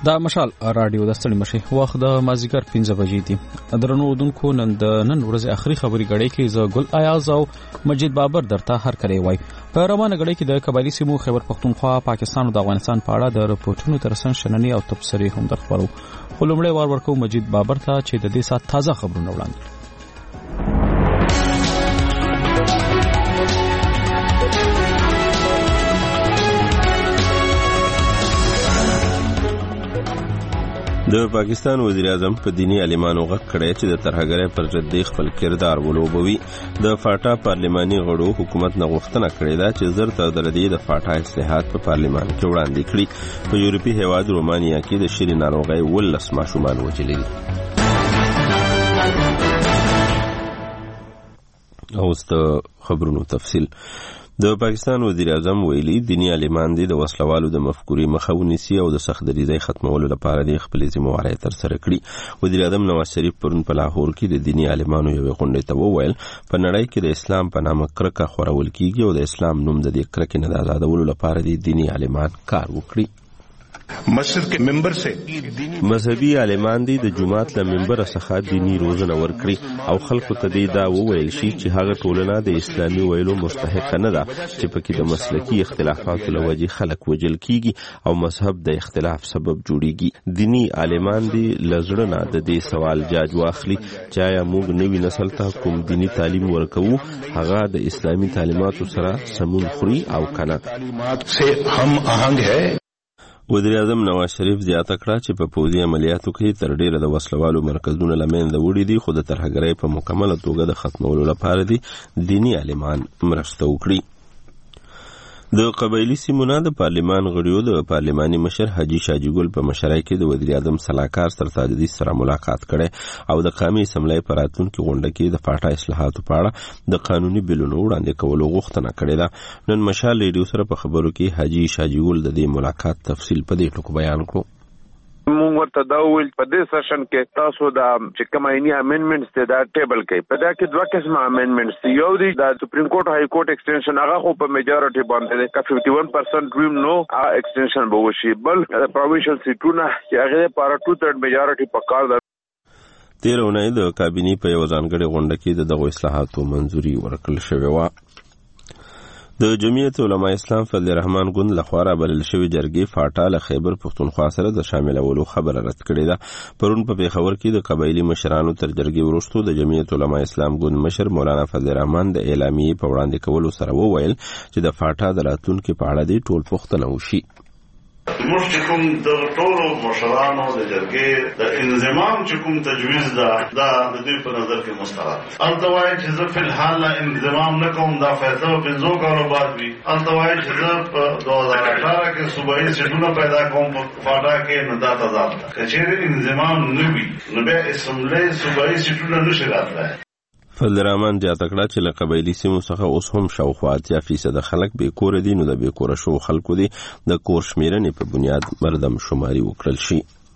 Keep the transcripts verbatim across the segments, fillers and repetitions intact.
دا مشال رادیو د ستړي مشي وخت د مازیګر پنځه بجې دي. درنو اردوونکو نن د نن ورځې اخري خبري غړې کې ز ګل ایاز او مجید بابر درته هر کړي وای. په روانه غړې کې د قبایلی سیمو خیبر پختونخوا، پاکستان او د افغانستان په اړه د رپورټونو ترڅنګ شننې او تبصرې هم درخبرو. خو لومړی وار ورکو مجید بابر ته چې د دې سات تازه خبرونه وړاندې. د پاکستان وزیر اعظم په دینی عالمانو غږ کړی چې د ترهګرۍ پر ضد خپل کردار ولوبوي. د فاټا پارلماني غړو حکومت نه غوښتنه کړې ده چې زر تر دردي د فاټا اصلاحات په پارلمان کې وړاندې کړي. په یورپي هیواد رومانیا کې د شری ناروغۍ ولس ماشومان وژلي دي. اوس د خبرونو تفصیل. د پاکستان وزیر اعظم ویلي دینی عالمان دي د وسلوالو د مفکورې مخه ونیسي او د سخت دریځۍ ختمولو لپاره د خپل ذمہوارۍ ترسره کړي. وزیر اعظم نواز شریف پرون په لاهور کې د دینی عالمانو یوې غونډې ته وویل په نړۍ کې د اسلام په نامه کرکه خورول کیږي او د اسلام نوم د دې کرکې نه د آزادولو لپاره د دینی عالمان کار وکړي. مسجد کے منبر سے مذهبي عالمان دي د جماعت له منبر څخه دینی روزنه ورکړي او خلکو ته دی دا وویل شي چې هغه ټولنه د اسلامي ویلو مستحق نه ده چې پکې د مسلکی اختلافاتو له وجې خلک وجل کیږي او مذهب د اختلاف سبب جوړیږي. دینی عالمان دي لزړه نه د دې سوال جاج واخلي چې آیا موږ نوی نسل ته کوم دینی تعلیم ورکوو هغه د اسلامي تعلیماتو سره سمون خوري او کنه. تعلیمات سے ہم آہنگ ہے. وزیر اعظم نواز شریف زیاته کړه چې په پوځي عملیاتو کې تر ډیره د وسلوالو مرکزونه له منځه وړي دي، خو د ترهګرۍ په مکمله توګه د ختمولو لپاره دي دینی عالمان مرسته وکړي. د قبایلی سیمو نه د پارلمان غړیو د پارلماني مشر حاجی شاجی ګل په مشرۍ کې د وزیر اعظم سلاکار سرتاج الدین سره ملاقات کړي او د قومي اسمبلی په راتلونکي غونډه کې د فاټا اصلاحاتو په اړه د قانوني بلونو وړاندې کولو غوښتنه کړې ده. نن مشال ریډیو سره په خبرو کې حاجی شاجی ګل د دې ملاقات تفصیل په دې ټکو بیان کړو. مونږ ورته دا ویل په دې سیشن کې تاسو دا چې کوم عیني امندمنټس ته دا ټیبل کې په دا کې دوه قسمه امندمنټس یو دی د سپریم کورټ های کورټ ایکسټنشن هغه خو په میجارټي باندې کا ففټي ون پرسنټ ویم نو ایکسټنشن به وشي بل پروینشل سیټونه چې هغه لپاره ټو تھرډ میجارټي پکار ده. تیر اونۍ د کابینې په یو ځانګړي غونډه کې دغه اصلاحاتو منځوري ورکړل شوې وه. د جمعیت علماء اسلام فضل الرحمن ګوند لخوا رابلل شوې جرګې فاټا له خیبر پختونخوا سره د شاملولو خبره رد کړې ده. پرون په پیښور کې د قبایلی مشرانو تر جرګې وروسته د جمعیت علماء اسلام ګوند مشر مولانا فضل الرحمن د اعلامیې په وړاندې کولو سره وویل چې د فاټا د راتلونکي په اړه دې ټول پوښتنه وشي. موږ چې کوم د ټولو مشرانو د جرګې د انضمام چې کوم تجویز ده دا د دوی په نظر کې مسترد هلته وایي چې زه فلحال انضمام نه کوم دا فیصله به پنځو کالو بعد وي. هلته وایي چې زه په دوه هزار اټھارہ کې صوبایي سیټونه پیدا کوم په فاټا کې نو دا تضاد ده. که چېرې انضمام نه وي نو بیا اسمبلی صوبایي سیټونه نشي راتلی. فضل الرحمن زیاته کړه چې له قبایلي سیمو څخه اوس هم شاوخوا اتیا فیصده خلک بې کوره دي، نو د بې کوره شوو خلکو دي د کور شمېرنې په بنیاد مردم شماري وکړل شي.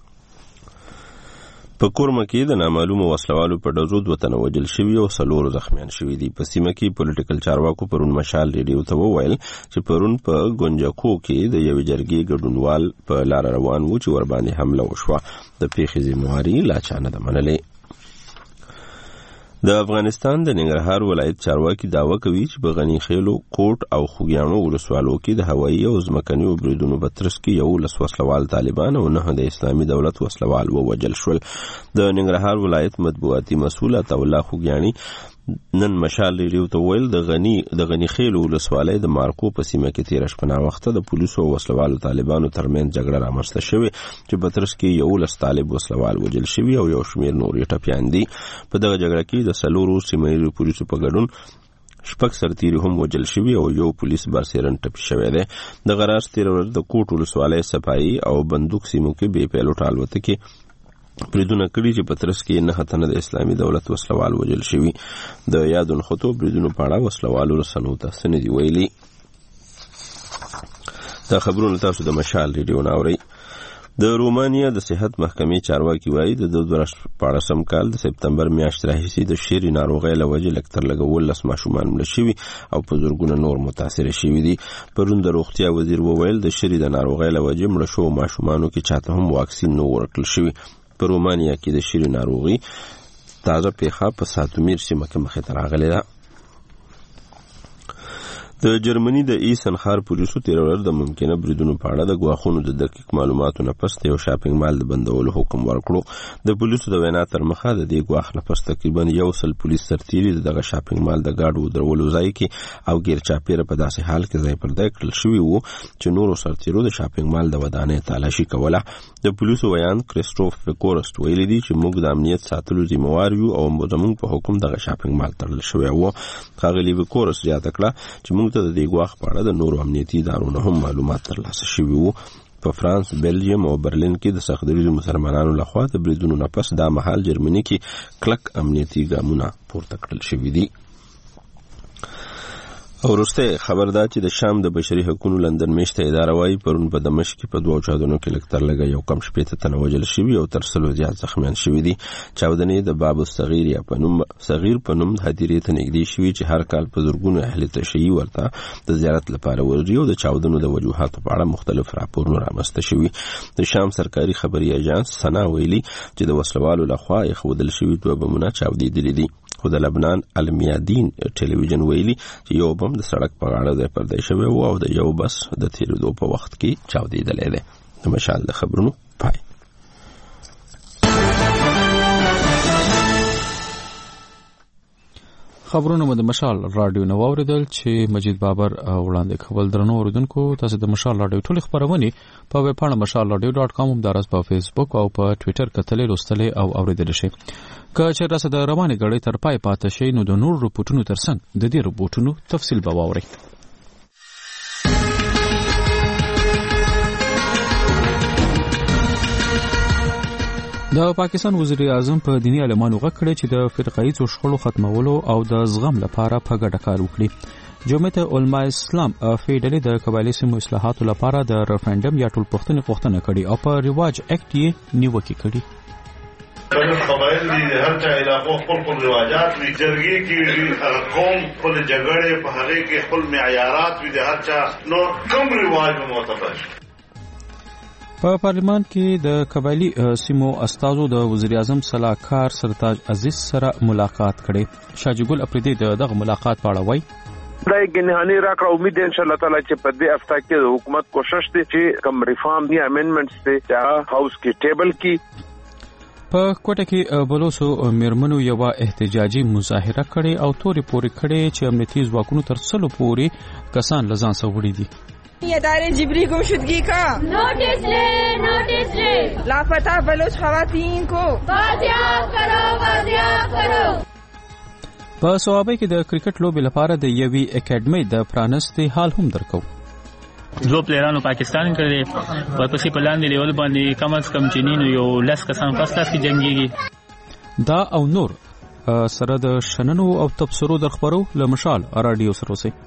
په کورمه کې د نامعلومو وسلوالو په ډزو دوه تنه وژل شوي او څلور زخمیان شوي دي. په سیمه کې پولیټیکل چارواکو پرون مشال ریډیو ته وویل چې پرون په ګونجکو کې د یوې جرګې ګډونوال په لاره روان و چې ورباندې حمله وشوه. د پیښې ذمہواري لا چا نه ده منلې. د افغانستان د ننګرهار ولایت چارواکي دعوه کوي چې په غني خیلو، کوټ او خوږیاڼو ولسوالو کې د هوایي او ځمکنیو بریدونو په ترڅ کې یولس وسلوال طالبان او نه د اسلامي دولت وسلوال ووژل شول. د ننګرهار ولایت مطبوعاتي مسؤل عطاالله خوږیاڼي نن مشال ریډیو ته ویل د غني د غني خیلو ولسوالۍ د مارکو په سیمه کې تیر شپه وخت د پولیسو او وسلوالو طالبانو ترمنځ جګړه رامنځته شوې چې په ترڅ کې یولس طالب وسلوال وژل شوي او یو شمېر نور یې ټپیان دي. په دغه جګړه کې د څلورو سیمه ییزو پولیسو په ګډون شپږ سرتیري هم وژل شوي او یو پولیس برسېرن ټپي شوی دی. دغه راز تېره ورځ د کوټ ولسوالۍ صفایي او بندوق سیمو کې بې پیلوټه الوتکې بریدونه کړي چې په ترڅ کې نه تنه د اسلامي دولت وسلوال وژل شوي. د یادو نښتو بریدونو په اړه وسلوالو رسنیو ته څه نه دي ویلي. دا خبرونه تاسو د مشال ریډیو نه اورئ. د رومانیا د صحت محکمې چارواکي وایي د دوه زره شپاړسم کال د سپتمبر میاشتې راهیسې د شری ناروغۍ له وجې لږ تر لږه ولس ماشومان مړه شوي او په زرګونه نور متاثره شوي دي. پرون د روغتیا وزیر وویل د شری د ناروغۍ له وجې مړه شوو ماشومانو کې چاته هم واکسین نه ورکړل شوی. په رومانیا کې د شری ناروغي تازه پیښه په ساتومیر سیمه کې مخې ته راغلې ده. د جرمني د ایسن ښار پولیسو تېره ورځ د ممکنه بریدونو په اړه د ګواښونو د دقیق معلوماتو نه پس د یو شاپینګ مال د بندولو حکم ورکړو. د پولیسو د وینا تر مخه د دې ګواښ نه پس تقریبا یو سل پولیس سرتیري د دغه شاپینګ مال د ګاډو درولو ځای کې او غیر چاپیره په داسې حال کې ځای پر ځای کړل شوي وو چې نورو سرتیرو د شاپینګ مال د ودانۍ تالاشي کوله. د پولیسو ویان کریسټوف ویکورست ویلي دي چې موږ د امنیت ساتلو ذمہوار یو او زموږ په حکم دغه شاپینګ مال تړل شوی وو. ښاغلي ویکورست زیاته کړه چې موږ ته د دې ګواښ په اړه د نورو امنیتي ادارو نه هم معلومات ترلاسه شوي وو. په فرانس، بلجیم او برلین کې د سخت دریځو مسلمانانو لخوا د بریدونو نه پس دا مهال جرمني کې کلک امنیتي ګامونه پورته کړل شوي دي. او وروسته خبر ده چې د شام د بشري حقوقو لندن میشته اداره وايي پرون په دمشق کې په دوه چاودنو کې لږ تر لږه یو کم شپېته تنه وژل شوي او تر سلو زیات زخمیان شوي دي. چاودنې د باب الصغیر یا په نوم صغیر په نوم هدیرې ته نږدې شوي چې هر کال په زرګونو اهل تشیع ورته د زیارت لپاره ورځي او د چاودنو د وجوهاتو په اړه مختلف راپورونه رامنځته شوي. د شام سرکاري خبري اژانس سنا ویلي چې د وسلوالو لخوا ایښودل شوي دوه بمونه چاودېدلي دي. خو د لبنان المیادین ټلویزیون ویلي چې یو بم د سړک په غاړه ځای پر ځای شوی و او د یو بس د تېرېدو په وخت کې چاودېدلی دی. د مشال د خبرونو پای. خبرونه مو د مشال رادیو نو اوریدل چې مجید بابر وړاندې کول. درنو اوریدونکو تاسو د مشال رادیو ټولې خبرونه په ویب پاڼه مشال رادیو ډاټ کام هم دراز په فیسبوک او په ټوئیټر کتلې لوستلې او اوریدل شي. که چې راسه د روانې غړې تر پای پاتې شي نو د نور رپورټونو ترڅنګ د دې رپورټونو تفصیل به واورئ. د پاکستان وزیر اعظم په دینی عالمانو غږ کړی چې د فرقه‌ایزو شخړو ختمولو او د زغم لپاره په ګډه کار وکړي. جمعیت علماء اسلام فیډلې د قبایلي سیمو اصلاحاتو لپاره د ریفرندم یا ټولپوښتنې غوښتنه کړې او په رواج اکټ یې نیوکه کړې. قبائل دي هر چا علاقو خپل خپل رواجات وي، جرګې کې هر قوم خپل جګړې په هغه کې خپل معیارات وي، د هر چا نو کوم رواج معتبر. په پارلمان کې د قبایلی سیمو استازو د وزیر اعظم صلاحکار سرتاج عزیز سره ملاقات کړي. شاجي ګل اپریدي دغه ملاقات په اړه وایي دا ګنهانی راکړه. امید ان شاء الله تعالی چې په دې هفته کې د حکومت کوشش دي چې کوم ریفارم یا امندمنټس دي چې هاوس کې ټیبل کې. په کوټه کې بلوسو میرمنو یو احتجاجي مظاهره کړي او توري پوري کړي چې امنیتي ځواکونو تر څلو پوري کسان لزان سوړي دي. ادارے جبری گمشدگی کا نوٹس لے نوٹس لے لاپتہ بلوچ خواتین کو بازیاب کرو بازیاب کرو. په صوابۍ کې د کرکټ لوبې لپاره د یوې اکیډمۍ د پرانستې حال هم درکو. زو پلیرانو پاکستان کړي ورپسې په لاندې لیول باندې کم از کم جنینو یو لس کسان پس لاس کې جنګيږي. دا او نور سره د شننو او تبصرو در خبرو له مشال رادیو سره اوسئ.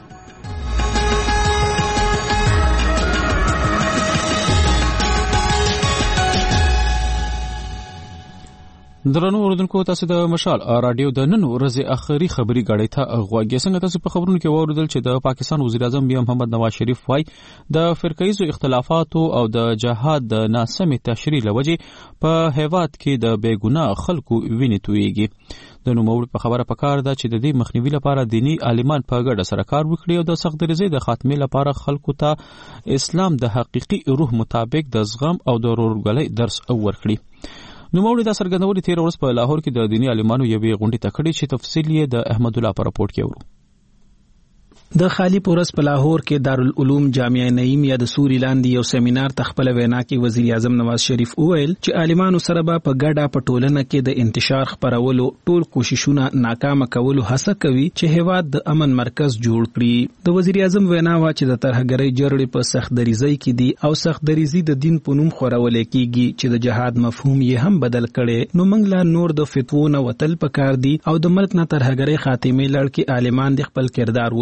درنو اوریدونکو تاسو د مشال رادیو د نن ورځې اخري خبري غړې ته غوږی. څنګه تاسو په خبرونو کې واوریدل چې د پاکستان وزیر اعظم بیا محمد نواز شریف وايي د فرقه‌ایزو اختلافاتو او د جهاد د ناسمې تشریح لوجې په هیواد کې د بیګناه خلکو وینې تویږي. د نوموړي په خبره پکار ده چې د دې مخنیوي لپاره دینی عالمان په ګډه سره کار وکړي او د سخت دریزۍ د خاتمې لپاره خلکو ته اسلام د حقيقي روح مطابق د زغم او د ورورګلۍ درس ورکړي. نو موږ د سرګندوري تیر ورځ په لاهور کې د دینی عالمانو یوې غونډې ته کړې چې تفصیل یې د احمد الله پر راپورټ کې ورو. د خالی پورس په لاهور کې دارالعلوم جامعه نعیم یا د سوري لاندې یو سیمینار تخپل وینا کې وزیر اعظم نواز شریف وویل چې عالمانو سره به په ګډه په ټولنه کې د انتشار خبرولو ټول کوششونه ناکام کولو هڅه کوي چې هیواد د امن مرکز جوړ کړي. د وزیر اعظم وینا وا چې د ترهګرۍ جړړې په سخت دریزۍ کې دي او سخت دریزي د دین په نوم خورول کېږي چې د جهاد مفهوم یې هم بدل کړي. نو موږ لا نور د فتوو نه وتل پکار دي او د ملک نه ترهګرۍ خاتمه لړ کې عالمان د خپل کردار ولوبوي.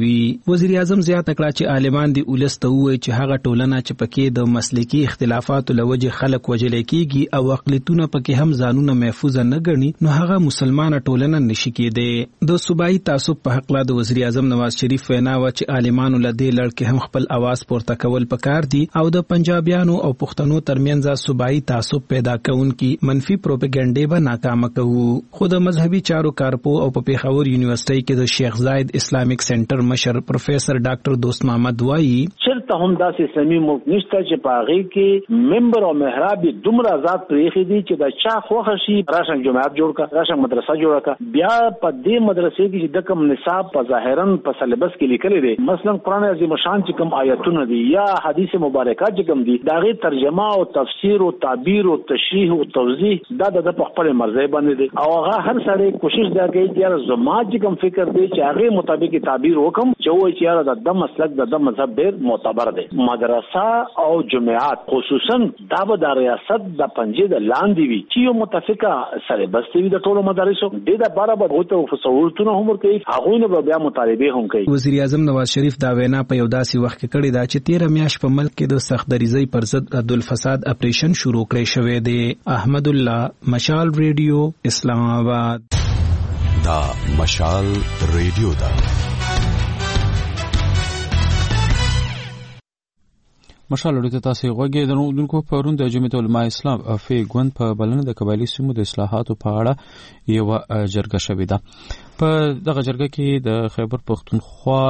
کوي. وزیر اعظم زیاته کړه چې عالمان دی ولس ته وایي چې هغه ټولنه چې پکې د مسلکي اختلافاتو لوجه خلک وجل کېږي او اقلیتونه پکې هم ځانونه محفوظ نه ګڼي نو هغه مسلمانه ټولنه نشي کېدی. د صوبایي تعصب په حق لا د وزیر اعظم نواز شریف وینا و چې عالمانو له دې لړ کې هم خپل आवाज پورته کول پکار دي او د پنجابیانو او پښتنو ترمنځ صوبایي تعصب پیدا کونکي منفي پروپاګاندا به ناکامه کوو. خو د مذهبي چارو کارپو او په پیښور یونیورسيټي کې د شیخ زاید اسلامیک سنټر مشر پروفیسر ډاکټر دوست محمد وایي چرته هم داسې اسلامي ملک نشته چې په هغه کې ممبر او محراب دومره آزاد پرېښي دي چې د چا خوښه شي راشن جماعت جوړ کا راشن مدرسه جوړ کا. بیا په دې مدرسې کې چې د کوم نصاب په ظاهرا په سلیبس کې لیکل دي مثلا قرآن عظیم شان چې کوم آیتونه دي یا حدیث مبارکه چې کوم دي داغه ترجمه او تفسیر او تعبیر او تشریح او توضیح دا د خپل مرزه باندې دي او هغه هر سړی کوشش دا کوي چې زما چې کوم فکر دی چې هغه مطابق تعبیر وکم چې وایي چې د مسلک د مذهب ډېر معتبر دی. مدرسه او جماعت خصوصا دا به د ریاست د پنځه د لاندې وي چې یو متفقه سره بس وي د ټولو مدارسو د د بارا به هوته فسورتونه هم کوي هغه نه بیا مطالبه هم کوي. وزیر اعظم نواز شریف دا وینا په یو داسې وخت کې کړې دا چې تیره میاشت په ملک کې د سختدریزۍ پر ضد عدالفساد اپریشن شروع کړی شوی دی. احمد الله مشال ریډیو اسلام آباد. دا مشال ریډیو دا مشال ورته تاسو غوږی درنونکو پرون د جمعیت العلماء اسلام افی ګوند په بلنه د قبایلی سیمو د اصلاحاتو په اړه یو جرګه شوې ده. په دغه جرګه کې د خیبر پختونخوا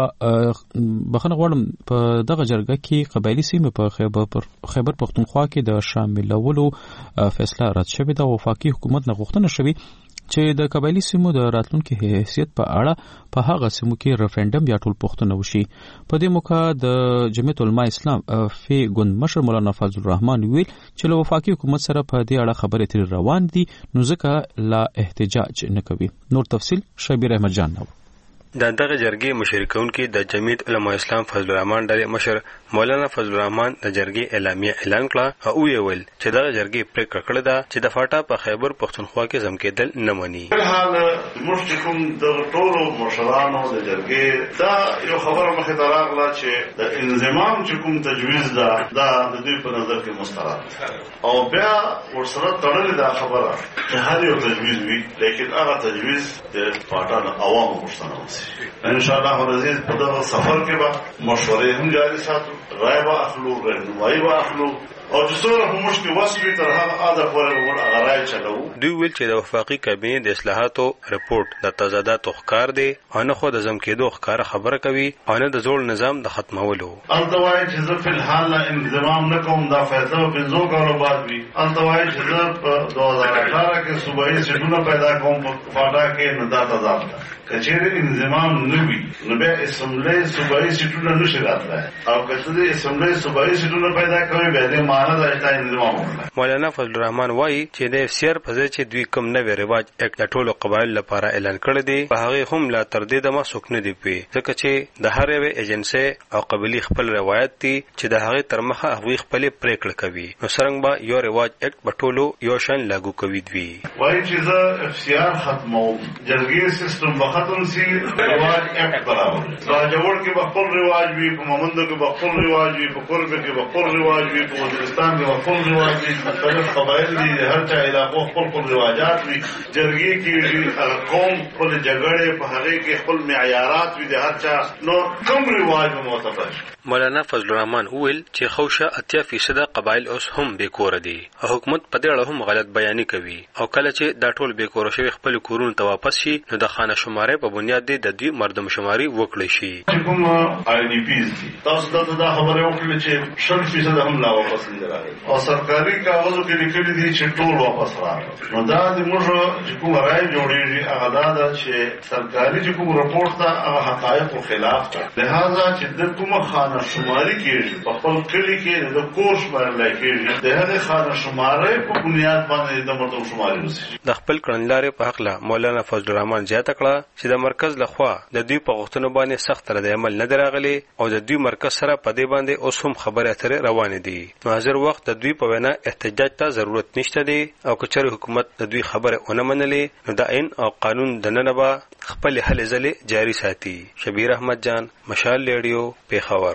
بخنه غواړم په دغه جرګه کې قبایلی سیمو په خیبر خیبر پختونخوا کې د شاملولو فیصله رد شوې ده. وفاقي حکومت نه غوښتنه شوې چې د قبایلی سیمو د راتلونکو حیثیت په اړه په هغه سیمو کې ریفرندم یا ټول پوښتنه وشي. په دې موقع د جمعیت العلماء اسلام فی ګوند مشر مولانا فضل الرحمن ویل چې له وفاقي حکومت سره په دې اړه خبرې تر روان دي نو ځکه لا احتجاج نه کوي. نور تفصیل شبیر احمد جان نو د دغه جرګې مشرکونکو د جمعیت علماء اسلام فضل الرحمن ډلې مشر مولانا فضل الرحمن د جرګې اعلامیه اعلان کړه او ویل چې دغه جرګې پریکړه کړې ده چې د فاټا په خیبر پختونخوا کې ځمکېدل نه مني. په حال مشرکون د ټولو مشرانو د جرګې دا یو خبره مخې ته راغله چې د انضمام چې کوم تجویز ده دا د دوی په نظر کې مسترد او بیا ورسره تړلې دا خبره چې هر یو تجویز وي لیکن هغه تجویز د فاټا د عوامو غوښتنه ان شاء الله عزیز په دغه سفر کې به مشورې هم جاري ساتو رائے به اخلو رهنمایي به اخلو او چې څوره په موږ کې وسوي تر هغه اده پورې به هغه رائے چلو. دوی ویل چې د وفاقي کابینې د اصلاحاتو رپورټ د تضاداتو ښکار دی او نه خو د ځمکېدو ښکاره خبره کوي او نه د زوړ نظام د ختمولو. هلته وایي چې زه فی الحال انضمام نه کوم دا فیصله به پنځو کالو بعد وي. هلته وایي چې زه په دوه هزار اٹھارہ کې صوبایي سیټونه پیدا کوم په فاټا کې نو دا تضاد ده. کچېرې انضمام نه وي نو بیا اسمبلی صوبایي سیټونه نشي راتلی او که څه د اسمبلی صوبایي سیټونه پیدا کوي بیا دې معنا ده چې انضمام وکړي. مولانا فضل الرحمن وایي چې د افسر په ځای چې دوی کوم نوی رواج اکټ د ټولو قبایل لپاره اعلان کړی دی په هغه هم لا تر دې دمه څوک نه دی پوي ځکه چې د هر یوې ایجنسۍ او قبیلې خپل روایت دی چې د هغې تر مخه هغوی خپلې پرېکړه کوي نو څرنګه به یو رواج اکټ به ټولو یو شان لاګو کوي. دوی وایي چې زه افسر ختموم جرګې سیستم به ختم سي رواج اکټ برابر راجوړ کې به خپل رواج وي په مومندو کې به خپل رواج وي په قرب کې به خپل رواج وي په وزیرستان کې به خپل رواج وي مختلف قبایل دي هر چا علاقو خپل خپل رواجات وي جرګې کې قوم خپل جګړې په هغه کې خپل معیارات وي د هر چا نو کوم رواج معتبر. مولانا فضل الرحمن ویل چې خوشه اتیا فیصد قبایل اوس هم بیکور دي او حکومت په دې اړه هم غلط بیانې کوي او کله چې دا ټول بیکور شوی خپل کورونو ته واپس شي نو د خانه شمارې په بنیاد د دوی مردم شماري وکړي شي. کوم آی ډی پیز دي تاسو ته دا خبره وکړه چې شل فیصد هم لا واپس نه راغلي او سرکاري کاغذو کې لیکلي دي چې ټول واپس راغلي نو دا د موږ چې کوم راي جوړیږي هغه دا ده چې سرکاري چې کوم رپورټ ته هغه حقایقو خلاف ده لہذا چې د کومه خانه شماري کېږي په خپل کلی کې د کور شمارل کېږي د هغه خانه شمارې په بنیاد باندې د مردم شماري وشي. د خپل کړنلارې په حق له مولانا فضل الرحمن زیاته کړه چې د مرکز له لخوا د دوی په غوښتنو باندې سخت رد عمل نه دراغلي او د دوی مرکز سره په دې باندې اوس هم خبرې اترې روانې دي. نو حاضر وخت د دوی په وینا احتجاج ته ضرورت نشته دی او کچره حکومت د دوی خبره ونه منلې نو د عین او قانون د نن به خپل هلې ځلې جاری ساتي. شبیر احمد جان، مشال ریډیو، پیښور.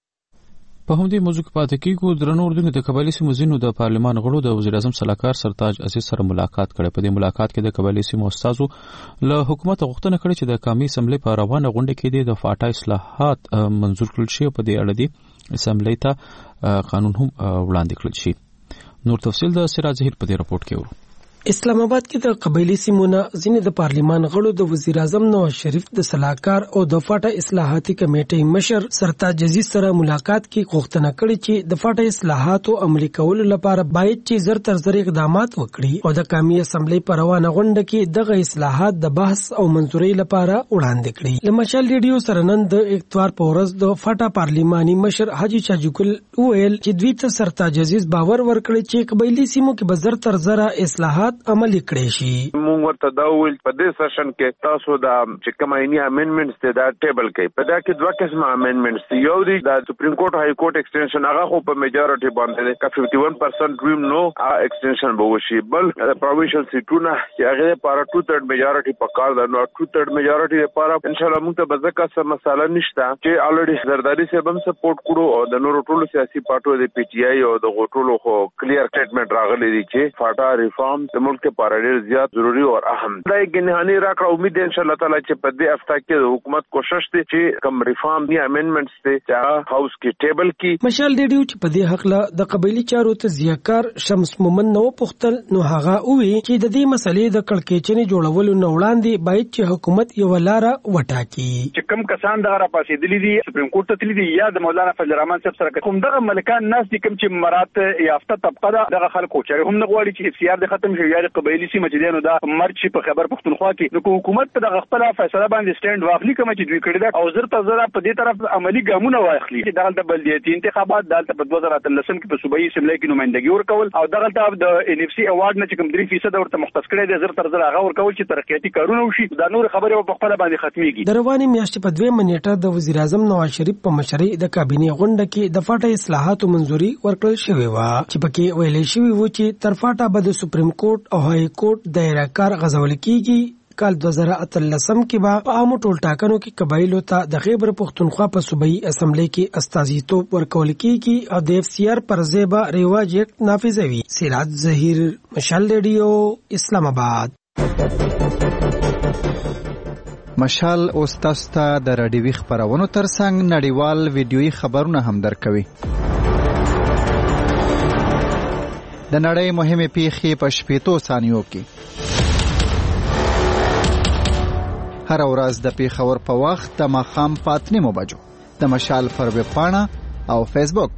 په همدې موضوع کې پاتې کیږو. درنو اردن د قبایلی سیمو ځینو د پارلمان غړو د وزیر اعظم سلاکار سرتاج عزیز سره ملاقات کړې. په دې ملاقات کې د قبایلی سیمو استادو له حکومت غوښتنه کړې چې د قومي اسمبلی په روانه غونډه کې د فاټا اصلاحات منظور کړل شي او په دې اړه د اسمبلی ته قانون هم وړاندې کړل شي. نور تفصیل د سراج ظهیر په دې راپورټ کې ورو. اسلام آباد کې د قبایلی سیمونو ځینې د پارلیمان غړو د وزیر اعظم نواز شریف د سلاکار او د فاټا اصلاحاتي کمیټې مشر سرتاج عزیز سره ملاقات کې غوښتنه کړې چې د فاټا اصلاحاتو عملي کولو لپاره باید چې زر تر زر اقدامات وکړي او د قومي اسمبلی په روانه غونډه کې دغه اصلاحات د بحث او منځوري لپاره وړاندې کړي. لمشال ریډیو سره نن د اتوار په ورځ د فاټا پارلیماني مشر حاجی چاجوکل ویل چې دوی ته سرتاج عزیز باور ورکړي چې قبایلی سیمو کې به زر تر زر اصلاحات عملي کړي شي. موږ ورته دا ویل په دې سیشن کې تاسو دا چې کوم عیني امندمنټس ته دا ټیبل کوي. په دا کې دوه قسمه امندمنټس دي. یو دی د سپریم کورټ های کورټ ایکسټنشن هغه خو په میجارټي باندې کا ففټي ون پرسنټ ډریم نو ایکسټنشن به وشي. بل پروینشل سیټونه چې هغه لپاره ټو تھرډ میجارټي په کار ده. نو ټو تھرډ میجارټي لپاره ان شاء الله موږ ته بزکه سم مساله نشته چې الریډي زرداری صاحب هم سپورټ کړو او د نورو ټولو سیاسي پارټو د پی ټی آی او د غوټولو خو کلیر سټیټمنټ راغلی دی چې فاټا ریفارم د ملک په اړه ډېر زیات ضروري او اهم دی. ګنهانی راکړه امید ان شاء الله تعالی چې په دې هفته کې د حکومت کوشش دی چې کوم ریفارم دی امندمنټس ته چې هاوس کې ټیبل کې. مشال ریډیو چې په دې حق له د قبایلی چارو ته ضیاکار شمس مومن نو پختل نو هغه وی چې د دې مسلې د کړکېچنې جوړولو نه وړاندې باید چې حکومت یو لار وټاکي. چې کوم کسان دغه راپاسېدلي دي سپریم کورټ ته تللي دي یا د مولانا فضل الرحمن صاحب سره کوم دغه ملکان ناس دي کوم چې مراد یافته طبقه ده دغه خلکو چې هم نه غواړي چې اف سی آر د ختم شي یا د قبایلی سیمه چې نو دا مرچ په خبر پښتونخوا کې نو حکومت په دغه خپل فیصله باندې سټاند واخلي کوم چې دوی کړی دا او زر تر زر په دې طرف عملی ګامونه واخلي چې دغه د بلدیاتي انتخابات دالته په دوه زره اتلسم کې په صوبایي اسمبلی کې نمائندګي ورکول او دغه ته د ان اف سی ایوارډ نه چې کوم درې فیصد ورته مختص کړی دی زر تر زر هغه ورکول چې ترقیاتي کارونه وشي. دا نور خبره په خپل باندې ختميږي. د رواني میاشتې په دوه منېټه د وزیر اعظم نواز شریف په مشرۍ د کابینې غونډه کې د فاټا اصلاحاتو منځوري ورکړل شوې و چې پکې ویل شوی و چې تر فاټا به د سپریم کورټ او های کورټ دایره کار غځول کیږي. کال دوه زره اتلسم کې به په عامو ټول ټاکنو کې قبایلو ته د خیبر پښتونخوا په صوبایي اسمبلی کې استازیتوب ورکول کیږي او د اف سی آر پر ځای به ریواج اکټ نافذوي. سراج ظهیر، مشال ریډیو، اسلام آباد. مشال اوس تاسو ته د راډیوي خبرونو ترڅنګ نړیوال ویډیويي خبرونه هم درکوي. د نړۍ مهمه پیښې په شپږ ثانیو کې هر ورځ د پیښور په وخت د ماښام په اته نیمو بجو د مشال پر ویب پاڼه او فیسبوک.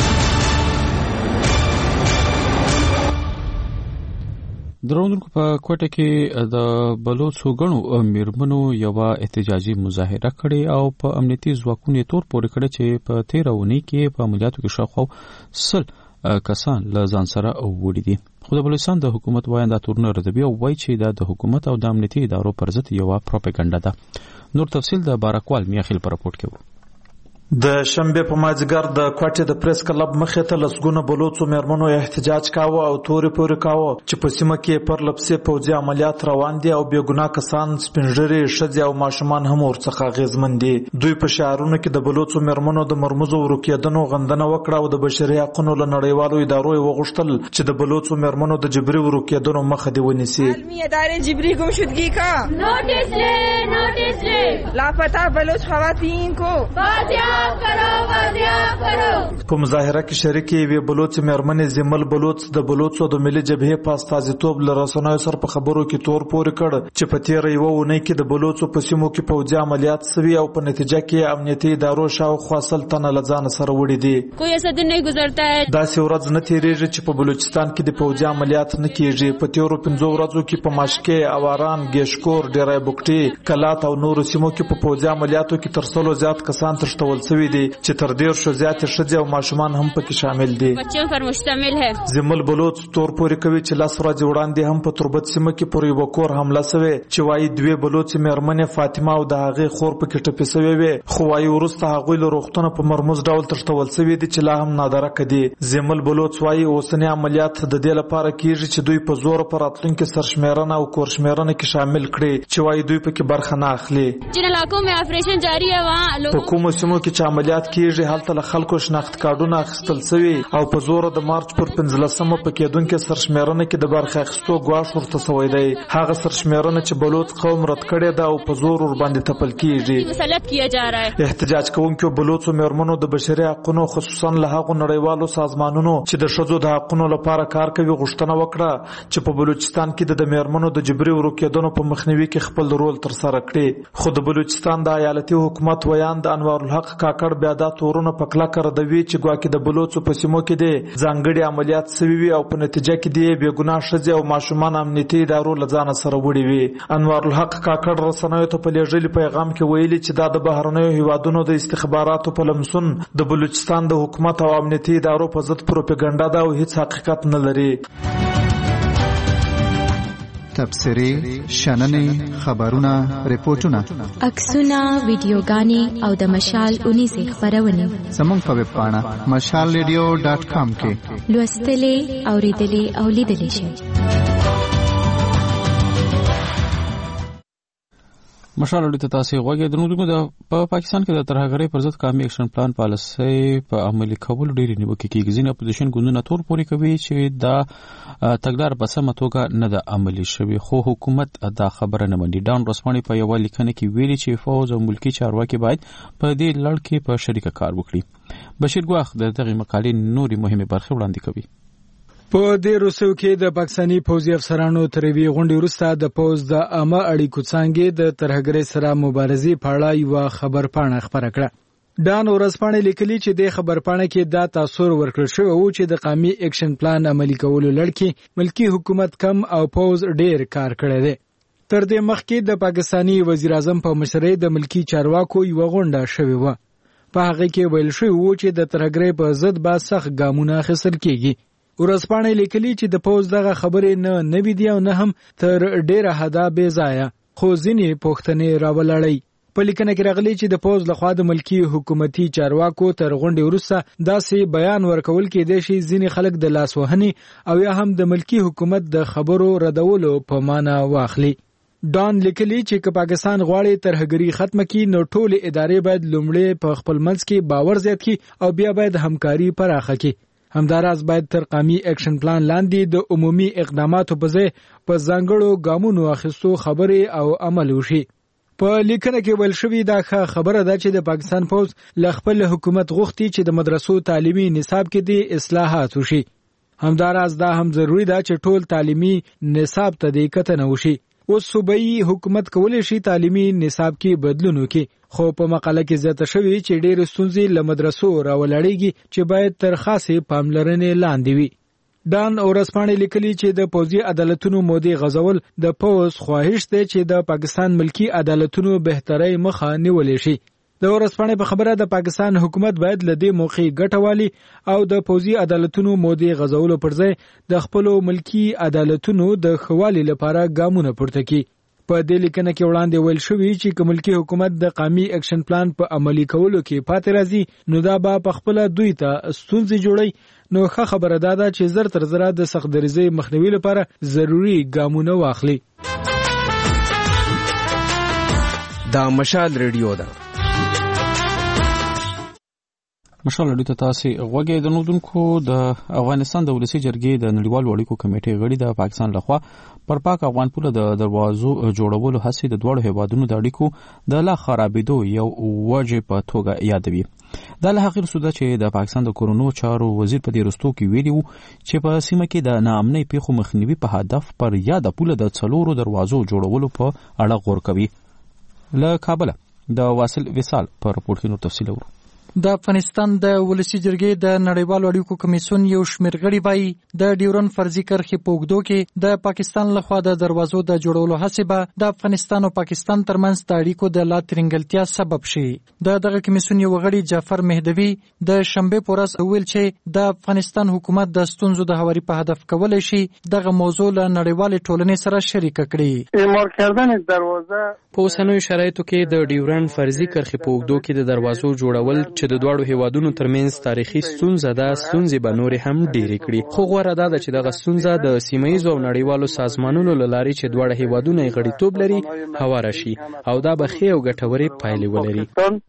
درونکو په کوټه کې د بلوڅو غنو میرمنو یو احتجاجي مظاهره کړې او په امنیتي ځواکونو تور پورې کړې چې په تیرونی کې په عملیاتو کې شاوخوا سل کسان له ځان سره وړي دي. خو د بلوچستان د حکومت وایي دا تورونه ردوي او وایي چې دا د حکومت او د امنیتي ادارو پر ضد یو پروپاګاندا ده. نور تفصیل د بارکوال میاخیل پر راپورټ کې ورو. د شنبه په مازیګر د کوټې د پریس کلب مخې ته لسګونه بلوڅو میرمنو احتجاج کاوه او تورې پورې کاوه چې په سیمه کې پر لپسې پوځي عملیات روان دي او بې ګناه کسان سپینږیري ښځې او ماشومان هم ورڅخه اغېزمن دي. دوی په شعارونو کې د بلوڅو میرمنو د مرموزو ورکېدنو غندنه وکړه او د بشري حقونو له نړیوالو ادارو یې وغوښتل چې د بلوڅو میرمنو د جبري ورکېدنو مخه دې ونیسي. عالمي ادارے جبری گمشدگی کا نوٹس لے نوٹس لے لاپتہ بلوچ خواتین کو بازیاب کرو په مظاهره کې شریکې وي بلوڅ میرمنې زمل بلوڅ د بلوڅو د ملي جبهې په استازیتوب له رسنیو سره په خبرو کې تور پورې کړ چې په تیره یوه اونۍ کې د بلوڅو په سیمو کې پوځي عملیات سوي او په نتیجه کې امنیتي ادارو شاوخوا سل تنه له ځانه سره وړي دي. کوئی ایسا دن نہیں گزرتا ہے داسې ورځ نه تیریږي چې په بلوچستان کې د پوځي عملیات نه کیږي. په تیرو پنځو ورځو کې په ماشکې، اواران، ګیشکور، ډیرای بوکټي، کلات او نورو سیمو کې په پوځي عملیاتو کې تر سلو زیات کسان تښتول شوی دی چې تر ډیر شو زیات ښځې او ماشومان هم پکې شامل دي. بچوں پر مشتمل ہے. زمل بلوچ تور پورې کوي چې لاس ورځ وړاندې هم په تربت سیمه کې پر یو کور حمله شوه چې وايي دوی بلوچ مېرمنې فاطمه او د هغه خور پکې ټپي شوی وي، خو وايي ورسته هغه له روغتونه په مرموز ډول ترټول شوی دي چې لا هم نادره کدي. زمل بلوچ وايي اوسنی عملیات د دې لپاره کیږي چې دوی په زور پر راتلونکو سرشمیرنه او کورشمیرنه کې شامل کړي چې وايي دوی پکې برخه نه اخلي. جن علاقوں میں آپریشن جاری ہے وہاں په کومو سیمو کې چې عملیات کیږي هلته له خلکو شناخت کارډونه اخیستل شوی او په زور د مارچ پر پنځلسمه په کېدونکو سرشمیرنه کې د برخه اخیستو غواړ ورته شوی دی. هغه سرشمیرنه چې بلوچ قوم رد کړي دا او په زور ور باندې تپل کیږي مسلط کیا جا رہا ہے. احتجاج کوونکو بلوچ مېرمنو د بشري حقوقو خصوصا له هغو نړیوالو سازمانونو چې د ښځو د حقوقو لپاره کار کوي غوښتنه وکړه چې په بلوچستان کې د مېرمنو د جبري ورکېدنو په مخنیوي کې خپل رول تر سره کړي. خو د بلوچستان د ایالتي حکومت ویان د انوار الحق کاکړ بیا دا تورونه په کلکه ردوي چې ګواکې د بلوچو په سیمو کې د ځانګړي عملیات شوي وي او په نتیجه کې د بې ګناه ښځې او ماشومان امنیتي ادارو له ځانه سره وړي وي. انوار الحق کاکړ رسنیو ته په لېږلي پیغام کې ویلي چې دا د بهرنیو هیوادونو د استخباراتو په لمسون د بلوچستان د حکومت او امنیتي ادارو په ضد پروپاګاندا ده او هیڅ حقیقت نه لري. تبصرې، شننې، خبرونه، ریپورتونه، عکسونه، ویډیوګانې او د مشال اونیزې خپرونې زموږ په ویب پاڼه مشال ریډیو ډاټ کام کې لوستلې، اوریدلې او لیدلې شئ. مشال اړیته تاسو غوږی درنو د په پاکستان کې د ترهګرۍ پر ضد قومي اکشن پلان پالیسي په عملي کول ډېری نیوکې کیږي. ځینې اپوزیشن ګوندونه تور پورې کوي چې دا تګلار په سمه توګه نه ده عملي شوې، خو حکومت دا خبره نه مني. ډان رسماني په یوه لیکنه کې ویلي چې فوز او ملکی چارواکي باید په دې لړ کې په شریکه کار وکړي. بشیر ګواخ د دغه مقالې نورې مهمه برخې وړاندې کوي. په دې روسو کې د پاکستاني پوځي افسرانو تر وی غونډې وروسته د پوز د عامه اړیکو څانګې د ترهګرۍ سره مبارزې په اړه یو خبرپاڼه خپره کړه. ډان ورځپاڼې لیکلي چې د خبرپاڼه کې دا تاثر ورکړل شوی و چې د قومي اکشن پلان عملي کولو لړ کې ملکی حکومت کم او پوز ډیر کار کړی دی. تر دې مخکې د پاکستاني وزیر اعظم په مشرۍ د ملکی چارواکو یو غونډه شوې و. په هغه کې ویل شوی و چې د ترهګرۍ په ضد به سخت ګامونه اخیستل کیږي. ورځپاڼې لیکلي چې د پوز دغه خبرې نه نوي دي او نه هم تر ډیره حده بې ځایه، خو ځینې پوښتنې راولړی. په لیکنه کې راغلي چې د پوز لخوا د ملکی حکومتي چارواکو تر غونډې وروسته داسې بیان ورکول کېدای شي ځینې خلک د لاس وهنې او یا هم د ملکی حکومت د خبرو ردولو په معنا واخلي. ډان لیکلي چې که پاکستان غواړي ترهګري ختمه کړي نو ټولې ادارې باید لومړی په خپل منځ کې باور زیات کړي او بیا باید همکاري پراخه کړي. همداراز باید تر قومي اکشن پلان لاندې د عمومي اقداماتو په ځای په ځانګړو ګامونو اخیستو خبرې او عمل وشي. په لیکنه کې ویل شوي دا ښه خبره ده چې د پاکستان پوز له خپل حکومت غوښتي چې د مدرسو تعلیمي نصاب کې د اصلاحات وشي. همداراز دا هم ضروری ده چې ټول تعلیمي نصاب ته د کتنه وشي. اوس صوبایي حکومت کولی شي تعلیمي نصاب کې بدلون وکړي، خو په مقاله کې زیاته شوی چې ډېر ستونزې له مدرسو راولړېږي چې باید تر خاصې پاملرنې لاندې وي. ډان ورځپاڼې لیکلي چې د پوځي عدالتونو مودې غځول د پوز خواهش دی چې د پاکستان ملکی عدالتونو بهترۍ مخه نیولې شي. د ورځپاڼې په خبره د پاکستان حکومت باید له دې موخې ګټه والی او د پوځي عدالتونو مودې غځولو پر ځای د خپلو ملکی عدالتونو د ښه والي لپاره ګامونه پورته کړي. په دې لیکنه کې وړاندې ویل شوي چې که ملکی حکومت د قومي اکشن پلان په عملي کولو کې پاتې راځي نو دا به پخپله دوی ته ستونزې جوړوي. نو ښه خبره دا ده چې زر تر زره د سخت دریځۍ مخنیوي لپاره ضروري ګامونه واخلي. دا مشال ریډیو ده. مشال اړیته تاسو غوږی درنودونکو د افغانستان د ولسی جرګې د نړیوالو اړیکو کمیټې غړي د پاکستان لخوا پر پاک افغان پوله د دروازو جوړولو هڅې د دوه هیوادونو د اړیکو د لا خرابېدو یو وجه په توګه یادوي. دا له هغې وروسته چې د پاکستان د کورونو چارو وزیر په دې وروستو کې ویلي وو چې په سیمه کې د ناامنۍ پیښو مخنیوي په هدف پر یاده پوله د څلورو دروازو جوړولو په اړه غور کوي. له کابله د واصل وصال په راپور کې نور تفصیل ورو. د افغانستان د ولسی جرګې د نړیوالو اړیکو کمیسیون یو شمېر غړي وایي د ډیورن فرضي کرښې په اوږدو کې د پاکستان لخوا د دروازو د جوړولو هڅې به د افغانستان او پاکستان ترمنځ د اړیکو د لا ترنګلتیا سبب شي. د دغه کمیسیون یو غړي جعفر مهدوي د شنبې په ورځ وویل چې د افغانستان حکومت د ستونزو د هواري په هدف کولی شي دغه موضوع له نړیوالې ټولنې سره شریک کړي. اعمار کردن دروازه په اوسنیو شرایطو کې د ډیورن فرضي کرښې په اوږدو کې د دروازو جوړول چې د دواړو هیوادونو ترمنځ تاریخي ستونزه ده، ستونزې به نورې هم ډېرې کړي. خو غوره ده چې دغه ستونزه د سیمه ییزو او نړیوالو سازمانونو له لارې چې دواړه هیوادونه یې غړیتوب لري هواره شي او دا به ښې او ګټورې پایلې ولري.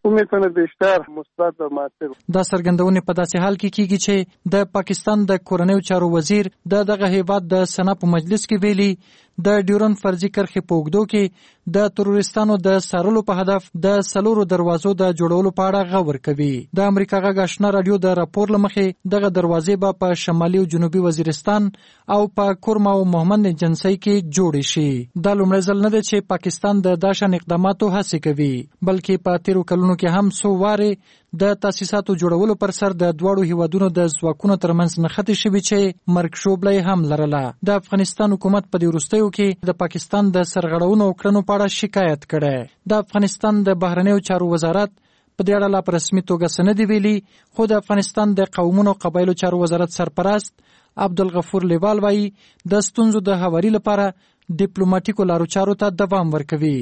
دا څرګندونې په داسې حال کې کیږي چې د پاکستان د کورنیو چارو وزیر د دغه هیواد د سنا په مجلس کې ویلي د ډیورن فرضي کرښې په اوږدو کې د تروریستانو د څارلو په هدف د څلورو دروازو د جوړولو په اړه غور کوي. د امریکا غږ آشنا راډیو د راپور له مخې دغه دروازې به په شمالي او جنوبي وزیرستان او په کورما او محمد ایجنسۍ کې جوړې شي. دا لومړی ځل نه دی چې پاکستان د داشان اقداماتو هڅې کوي، بلکې په تیرو کلونو کې هم څو وارې د تاسیساتو جوړولو پر سر د دواړو هیوادونو د ځواکونو ترمنځ نښتې شوي چې مرګ شوبله هم لرله. د افغانستان حکومت په دې وروستیو کې د پاکستان د سرغړونو او کړنو په اړه شکایت کړی. د افغانستان د بهرنیو چارو وزارت په دې اړه لا په رسمي توګه څه نه دي ویلي، خو د افغانستان د قومونو او قبایلو چارو وزارت سرپرست عبدالغفور لیوال وایي د ستونزو د هواري لپاره ډیپلوماټیکو لارو چارو ته دوام ورکوي.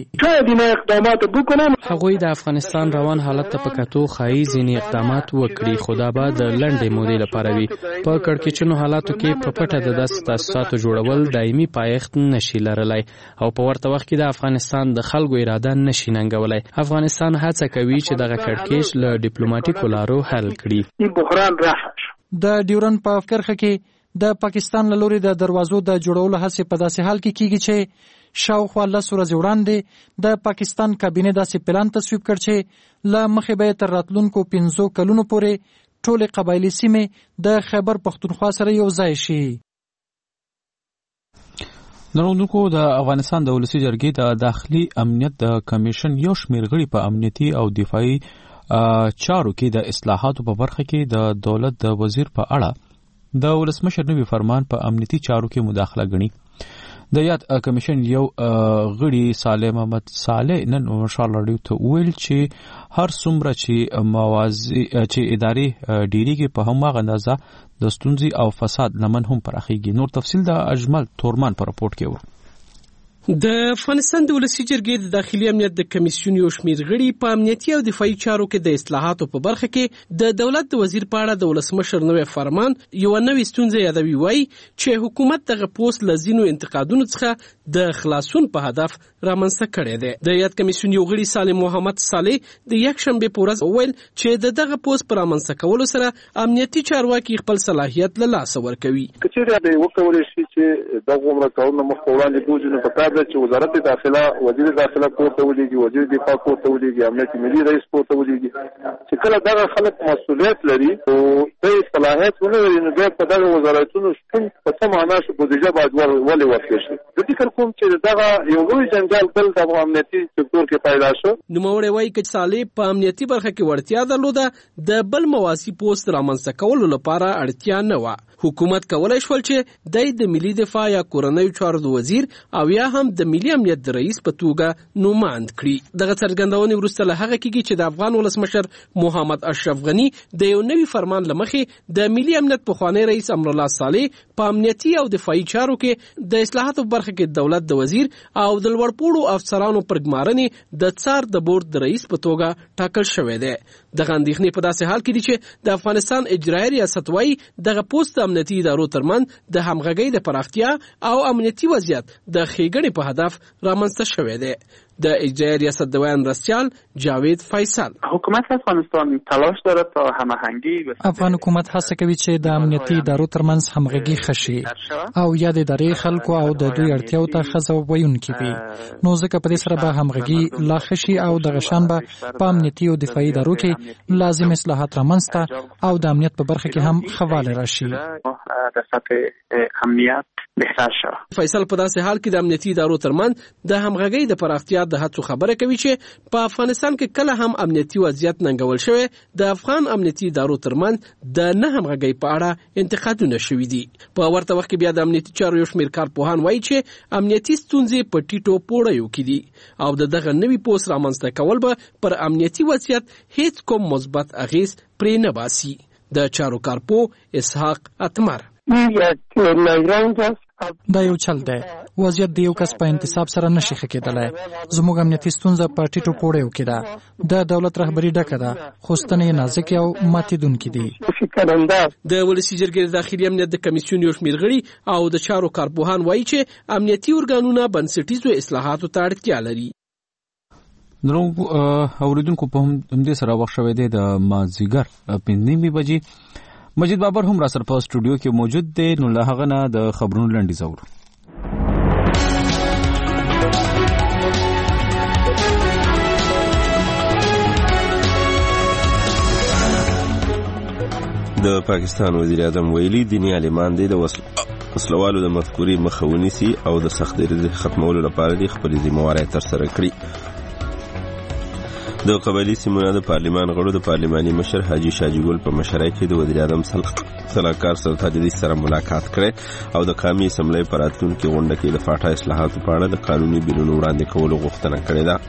هغوی د افغانستان روان حالت ته په کتو ښایي ځینې اقدامات وکړي، خو دا به د لنډې مودې لپاره وي. په کړکېچنو حالاتو کې په پټه د داسې تاسیساتو جوړول دایمي پایښت نشي لرلی او په ورته وخت کې د افغانستان د خلکو اراده نشي ننګولی. افغانستان هڅه کوي چې دغه کړکېچ له ډیپلوماټیکو لارو حل کړي. د ډیورن په کرښه کې د پاکستان له لوري د دروازو د جوړولو هڅې په داسې حال کې کیږي چې شاوخوا لس ورځې وړاندې د پاکستان کابینې داسې پلان تصویب کړ چې له مخې به تر راتلونکو پنځو کلونو پورې ټولې قبایلي سیمې د خیبر پښتونخوا سره یو ځای شي. نړیوالو د افغانستان د ولسی جرګې د داخلي امنیت د کمیشن یو شمېر غړي په امنیتي او دفاعي چارو کې د اصلاحاتو په برخه کې د دولت د وزیر په اړه د ولسمشر نوي فرمان په امنیتي چارو کې مداخله غني. د یاد کمیشن یو غړي صالح محمد صالح نن مشال راډیو ته ویل چې هر څومره چې موازی چې ادارې ډیریږي په هماغه اندازه د ستونزې او فساد لمن هم پراخیږي. نور تفصیل د اجمل تورمان په راپورټ کې و. د افغانستان د ولسی جرګې د داخلي امنیت د کمیسیون یو شمېر غړي په امنیتي او دفاعي چارو کې د اصلاحاتو په برخه کې د دولت د وزیر په اړه د ولسمشر نوی فرمان یو نوې ستونزه یادوي. وایي چې حکومت دغه پوسټ له ځینو انتقادونو څخه د خلاصون په هدف رامنځته کړی دی. د یاد کمیسیون یو غړي صالح محمد صالح د یک شنبې په ورځ وویل چې د دغه پوسټ پر رامنځته کولو سره امنیتي چارواکي خپل صلاحیت له لاسه ورکوي. کچېرې به وکولای شي چې دغه عمر کارونه مخ وړاندې بوجنه په کار چې وزارت داخله وزیر داخله کوته ولېږي، وزیر دفاع کوته ولېږي، امنیت ملي رئیس کوته ولېږي چې کله دغه خلک مسؤلیت لري او د صلاحیت ونه لري نو بیا په دغه وزارتونو شتون په څه معنا شي بودیجه باید ولې ورکړل شي. د فکر کوم چې دغه یو لوی جنجال بل د امنیتي سکتور کې پیدا شو. نوموړی وایي چې صالح په امنیتي برخه کې وړتیا درلوده، د بل مواسي پوسټ رامنځته کولو لپاره اړتیا نه وه. حکومت کولای شول چې د ملي دفاع یا کورنیو چارو د وزیر او یا هم د ملي امنیت د رئیس په توګه نوماند کړي. دغه څرګندونې وروسته له هغه کېږي چې د افغان ولسمشر محمد اشرف غني د یو نوي فرمان له مخې د ملي امنیت پخوانی رئیس امرالله صالح په امنیتي او دفاعي چارو کې د اصلاحاتو برخه کې دولت د وزیر او د لوړپوړو افسرانو پر ګمارنې د څار د بورډ د رئیس په توګه ټاکل شوی دی. دغه اندېښنې په داسې حال کې دي چې د افغانستان اجرایي ریاست وایي دغه پوسټ امنیتي ادارو ترمن د همغږۍ د پراختیا او امنیتي وضعیت د ښېګڼې په هدف رامنځته شوی دی. د اجرایی ریاست دوام مرستیال جاوید فیصل حکومت افغانستان تلاش داره تا هماهنگی افغان حکومت هڅه کوي چې د امنیتي ادارو ترمنځ همغږي خشي او یا د ادارې خلکو او د دوی اړتیاو ته ښځه ویونکي وي، نو ځکه په دې سره به همغږي لا خشي او د غشان به په امنیتي او دفاعي ادارو کې لازم اصلاحات رامنځته او د امنیت په برخه کې هم خواله راشي. د سطح امنیت بهتر شو. فیصل په داسې حال کې د امنیتي ادارو ترمن د همغږۍ د پراختیا د هڅو خبره کوي چې په افغانستان کې کله هم امنیتي وضعیت ننګول شوی د افغان امنیتي ادارو ترمنځ د نه همغږۍ په اړه انتقادونه شوي دي. په ورته وخت کې بیا د امنیتي چارو یو شمېر کارپوهان وایي چې امنیتي ستونزې په ټیټو پوړیو کې دي او د دغه نوي پوسټ رامنځته کول به پر امنیتي وضعیت هیڅ کوم مثبت اغیز پرې نه باسي. د چارو کارپو اسحاق اتمر: دا یو چل دی. وضعیت د یو کس په انتصاب سره نشي ښه کېدلی. زموږ امنیتي ستونزه په ټیټو پوړیو کې ده. د دولت رهبري ډکه ده، خو ستنې نازکې او ماتېدونکې دي. د ولسي جرګې د داخلي امنیت د کمیسیون یو شمېر غړي او د چارو کارپوهان وایي چې امنیتي ارګانونه بنسټیزو اصلاحاتو ته اړتیا لري. نو اوریدونکو په همدې سره وخت شوی دی د مازدیګر پنځه نیمې بجې. مجید بابر هم را سره په سټوډیو کې موجود دی. نو له هغه نه د خبرونو لنډیز اورو. د پاکستان وزیر اعظم ویلي دیني عالمان دي د وسلوالو د مفکورې مخه ونیسي او د سخت دریځ ختمولو لپاره د خپلې ذمہوارۍ ترسره کړي. د قبایلي سیمونو د پارلمان غړو د پارلماني مشر حاجي شاجي ګل په مشرۍ کې د وزیر اعظم سلاکار سرتاج عزیز سره ملاقات کړی او د قومي اسمبلی په راتلونکي غونډه کې د فاټا اصلاحاتو په اړه د قانوني بیلونو وړاندې کولو غوښتنه کړې ده.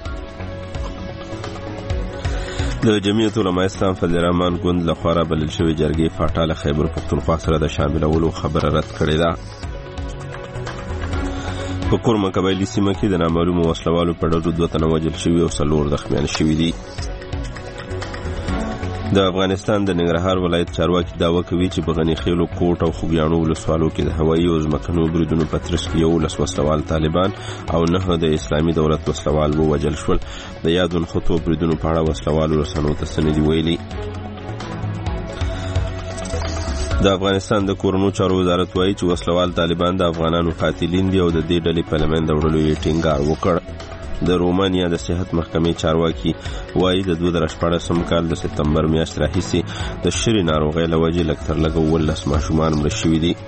د جمعیت علماء اسلام فضل الرحمن ګوند لخوا رابلل شوې جرګې فاټا له خیبر پښتونخوا سره د شاملولو خبره رد کړې ده. په کورما قبایلي سیمه کې د نامعلومو وسلوالو په ډزو دوه تنه وژل شوي او څلور زخمیان شوي دي. د افغانستان د ننګرهار ولایت چارواکي دعوه کوي چې په غني خیلو کوټ او خوږیاڼو ولسوالو کې د هوایي او ځمکنو بریدونو په ترڅ کې یولس وسلوال طالبان او نه د اسلامي دولت وسلوال ووژل شول. د یادو نښتو بریدونو په اړه وسلوالو رسنیو ته څه نه دي ویلي. د افغانستان د کورونو چارو وزارت وایي چې وسلوال طالبان د افغانانو قاتلین دي او د دې ډلې په لمن د وړلو یې ټینګار وکړ. د رومانیا د صحت محکمې چارواکي وایي د دوه زره شپاړسم کال د سپتمبر میاشتې راهیسې د شري ناروغۍ له وجې لږ تر لږه اوولس ماشومان مړه شوي دي.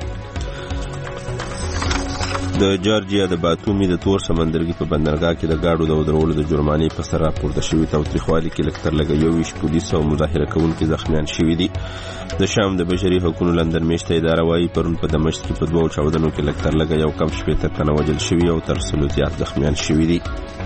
د جارجیا د باتومي د تور سمندرګي په بندرګاه کې د ګاډو د ودرولو د جرمانې په سر راپورته شوي تاوتریخوالي کې لږ تر لږه یو ویشت پولیس او مظاهره کوونکي زخمیان شوي دي. د شام د بشري حقوقو لندن میشته اداره وایي پرون په دمشق کې په دوو چاودنو کې لږ تر لږه یو کم شپېته تنه وژل شوي او تر سلو زیات زخمیان شوي دي.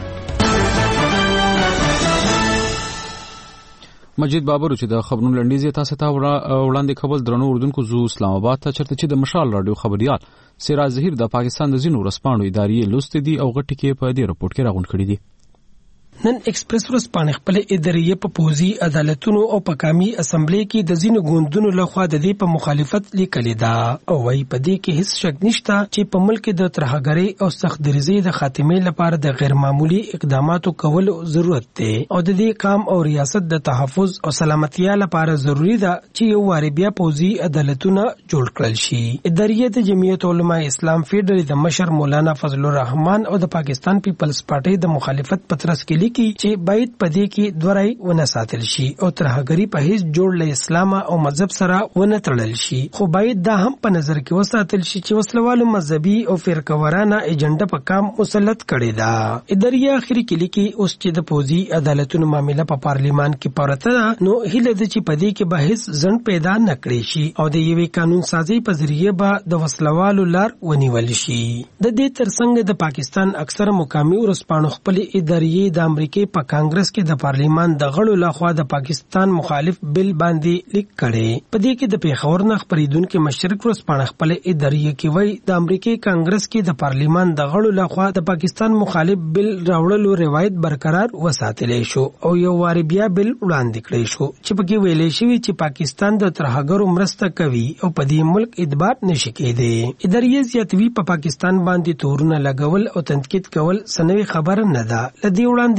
مجید بابر چې د خبرونو لنډیز تاسو ته وړاندې کول درنو اردوونکو زو اسلام آباد ته چرته چې د مشال رادیو خبريال سراج ظهیر د پاکستان د زینو رسپانو ادارې لوست دي او غټي کې په دې رپورت کې راغون کړی دي. نن ایکسپریس ورسپانه خپل ادارې په پوزي عدالتونو او په قومي اسمبلی کې د زینو ګوندونو لخوا د دې په مخالفت لیکلې ده او وايي په دې کې هیڅ شک نشته چې په ملک د ترهګرۍ او سخت دریزۍ د خاتمې لپاره د غیر معمولی اقداماتو کول ضرورت دی او د دې قام او ریاست د تحفظ او سلامتیا لپاره ضروری ده چې یو واری بیا پوزي عدالتونه جوړ کړل شي. ادارې د جمعیت علماء اسلام فیډرال د مشر مولانا فضل الرحمن او د پاکستان پیپلز پارټي د مخالفت پترس کې کی چې باید پدې کې دوړای ونه ساتل شي او ترهګری په هیڅ جوړ له اسلام او مذهب سره ونه تړل شي، خو باید دا هم په نظر کې وساتل شي چې وسلوالو مذهبي او فرقوارانه ایجنډا په کام مسلط کړي دا. ادارې اخري کې لیکي اوس چې د پوزي عدالتونو معاملې په پارلیمان کې پرته ده نو هله د چې پدې کې به هیڅ ځن پیدا نکړي شي او د یوې قانون سازي په ذریعہ به د وسلوالو لار ونیول شي. د دې ترڅنګ د پاکستان اکثر مقامي ورسپانو خپل ادارې د امریکای په کانګرس کې د پارلیمان د غړو لخوا د پاکستان مخالف بل باندې لیک کړي. په دې کې د پیښور نه خبرېدونکو مشرک ورسپانه خپل ادارې کې وایي د امریکای کانګرس کې د پارلیمان د غړو لخوا د پاکستان مخالف بل راوړلو روایت برقرار وساتلې شو او یو واری بیا بل وړاندې کړی شو چې په کې ویلې شوی چې پاکستان د ترهګرو مرسته کوي او په دې ملک اعتبار نشي کېدی. ادارې زیاتوي په پاکستان باندې تورونه لګول او تنقید کول سنوي خبره نه ده. لدی وړاندې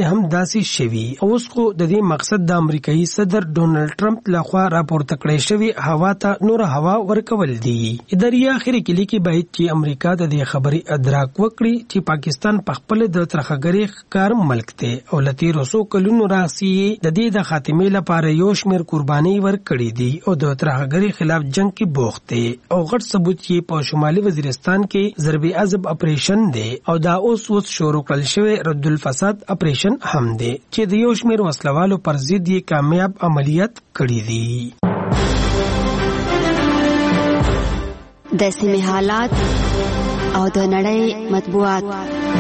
کې هم داسې شوي. اوس خو د دې مقصد د امریکایي صدر ډونالډ ټرمپ لخوا راپورته کړی شوی هوا ته نور هوا ورکول دي. اداري اخر کې لیکي باید چې امریکا د دې خبرې ادراک وکړي چې پاکستان په خپل د ترخګری کار ملک دی او لتی روسو کلونو راسي د دې د خاتمې لپاره یو شمېر قرباني ورکړي دي او د ترخګری خلاف جنگ کې بوخت دي او غټ ثبوت یې په شمالي وزیرستان کې ضرب عضب اپریشن دی او دا اوس اوس شروع کړل شوی رد الفساد اپریشن هم دی چې د یو شمېر وسلوالو پر ضد یې کامیاب عملیات کړي دي. د سیمې حالات او د نړۍ مطبوعات.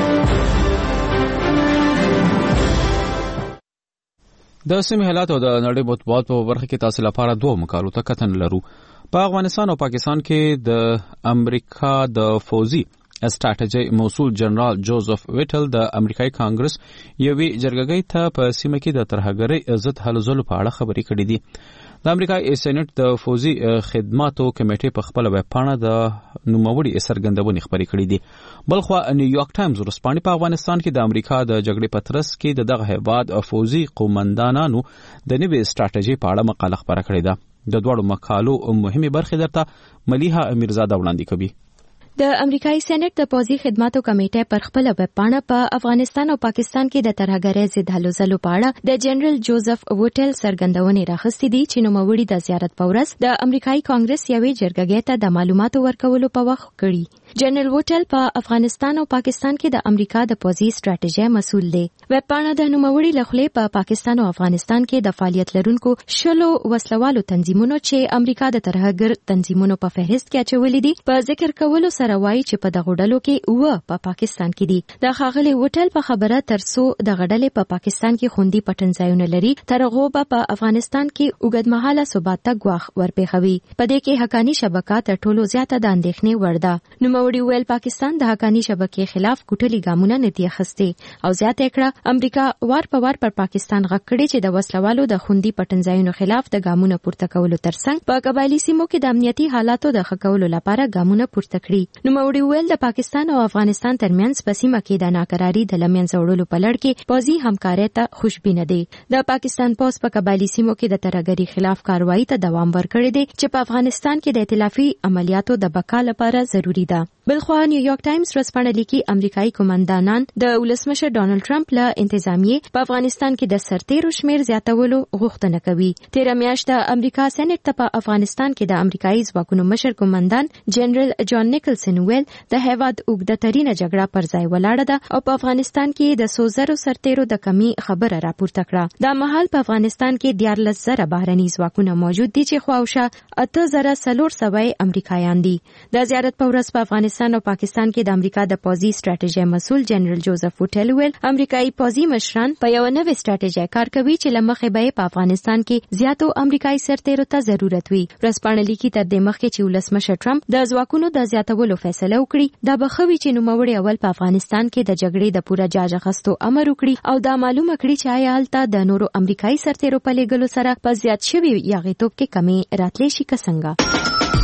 د سیمې حالات او د نړۍ مطبوعات په برخه کې تاسو لپاره دوه مقالو ته کتن لرو. په افغانستان او پاکستان کې د امریکا د فوزي استراتیجي مسؤل جنرال جوزف ویټل د امریکایي کانګرس یوې جرګې ته په سیمه کې د ترهګرۍ ضد هلو ځلو په اړه خبرې کړې دي. د امریکایي سېنات د فوزي خدماتو کمیټې په خپل ویب پاڼه د نوموړي سرګندونې خبرې کړې دي. بلخوا نیویارک ټایمز ورسپانې په افغانستان کې د امریکا د جګړې په ترڅ کې د دغه هیواد فوزي قومندانانو د نوې استراتیجي په اړه مقاله خبره کړې ده. د دوړو مقالو مهمه برخه درته ملیحه امیرزاده وړاندې کوي. د امریکایي سېنات د پوځي خدماتو کمیټې پر خپل ویب پاڼه په افغانستان او پاکستان کې د ترهګرۍ ضد هلو ځلو په اړه د جنرال جوزف وټل سرګندونې راخستې دي چې نوموړي د زیارت په ورځ د امریکایي کانګرس یوې جرګې ته د معلوماتو ورکولو په وخت کړي. جنرال وټل په افغانستان او پاکستان کې د امریکا د پوځي ستراتیژي مسؤل دی. ویب پاڼه د نوموړي لخوا په پاکستان او افغانستان کې د فعالیت لرونکو شلو وسلوالو تنظیمونو چې امریکا د ترهګر تنظیمونو په فهرست کې اچولې دي په ذکر کولو راوایي چې په دغه ډلو کې و په پاکستان کې دي. د ښاغلي وټل په خبره ترڅو د غډلې په پاکستان کې خوندي پټنځایونه لري تر هغه په افغانستان کې اوږدمهاله ثبات ته ګواښ ورپېښوي. په دې کې حقاني شبکه تر ټولو زیاته د اندېښنې وړ ده. نوموړي ویل پاکستان د حقاني شبکې خلاف کوټلي ګامونه نه دي اخیستي او زیاته کړه امریکا وار په وار پر پاکستان غږ کړي چې د وسلوالو د خوندي پټنځایونو خلاف د ګامونه پورته کولو ترڅنګ په قبایلي سیمو کې د امنیتي حالاتو د ښه کولو لپاره ګامونه پورته کړي. نوموړي ویل د پاکستان او افغانستان ترمنځ په سیمه کې د ناکراري د لمنځه وړلو په لړ کې پوځي همکارۍ ته خوشبینه دي. د پاکستان پوځ په قبایلي سیمو کې د ترهګرۍ خلاف کاروایی ته دوام ورکړی دی چې په افغانستان کې د ائتلافي عملیاتو د بقا لپاره ضروری ده. بلخوا نیویارک ټایمز ورځپاڼه لیکي امریکایي قومندانان د ولسمشر ډونالډ ټرمپ له انتظامیې په افغانستان کې د سرتیرو شمیر زیاتولو غوښتنه کوي. تیره میاشت د امریکا سېنات ته په افغانستان کې د امریکایي ځواکونو مشر قومندان جنرال جان نیکلسن ویل د هیواد اوږدترینه جګړه پر ځای ولاړه ده او په افغانستان کې د څو زرو سرتیرو د کمی خبره راپورته کړه. دا مهال په افغانستان کې دیارلس زره بهرني ځواکونه موجود دي چې خواوشا اته زره څلور سوه امریکایان دي. د زیارت په ورځ په افغانستان او پاکستان کې د امریکا د پوځي ستراتیژي مسؤل جنرال جوزف وټل ویل امریکایي پوځي مشران په یو نوې ستراتیژي کار کوي چې لمخې به په افغانستان کې زیاتو امریکایي سرتیرو ته ضرورت وي. ورځپاڼه لیکي تر دې مخکې چې ولسمشر ټرمپ د ځواکونو د زیاتولو فیصله وکړي دا به ښه وي چې نوموړي اول په افغانستان کې د جګړې د پوره جاج اخیستو امر وکړي او دا معلومه کړي چې آیا هلته د نورو امریکایي سرتیرو په لیږلو سره په زیات شوي یاغیتوب کې کمی راتلی شي که څنګه.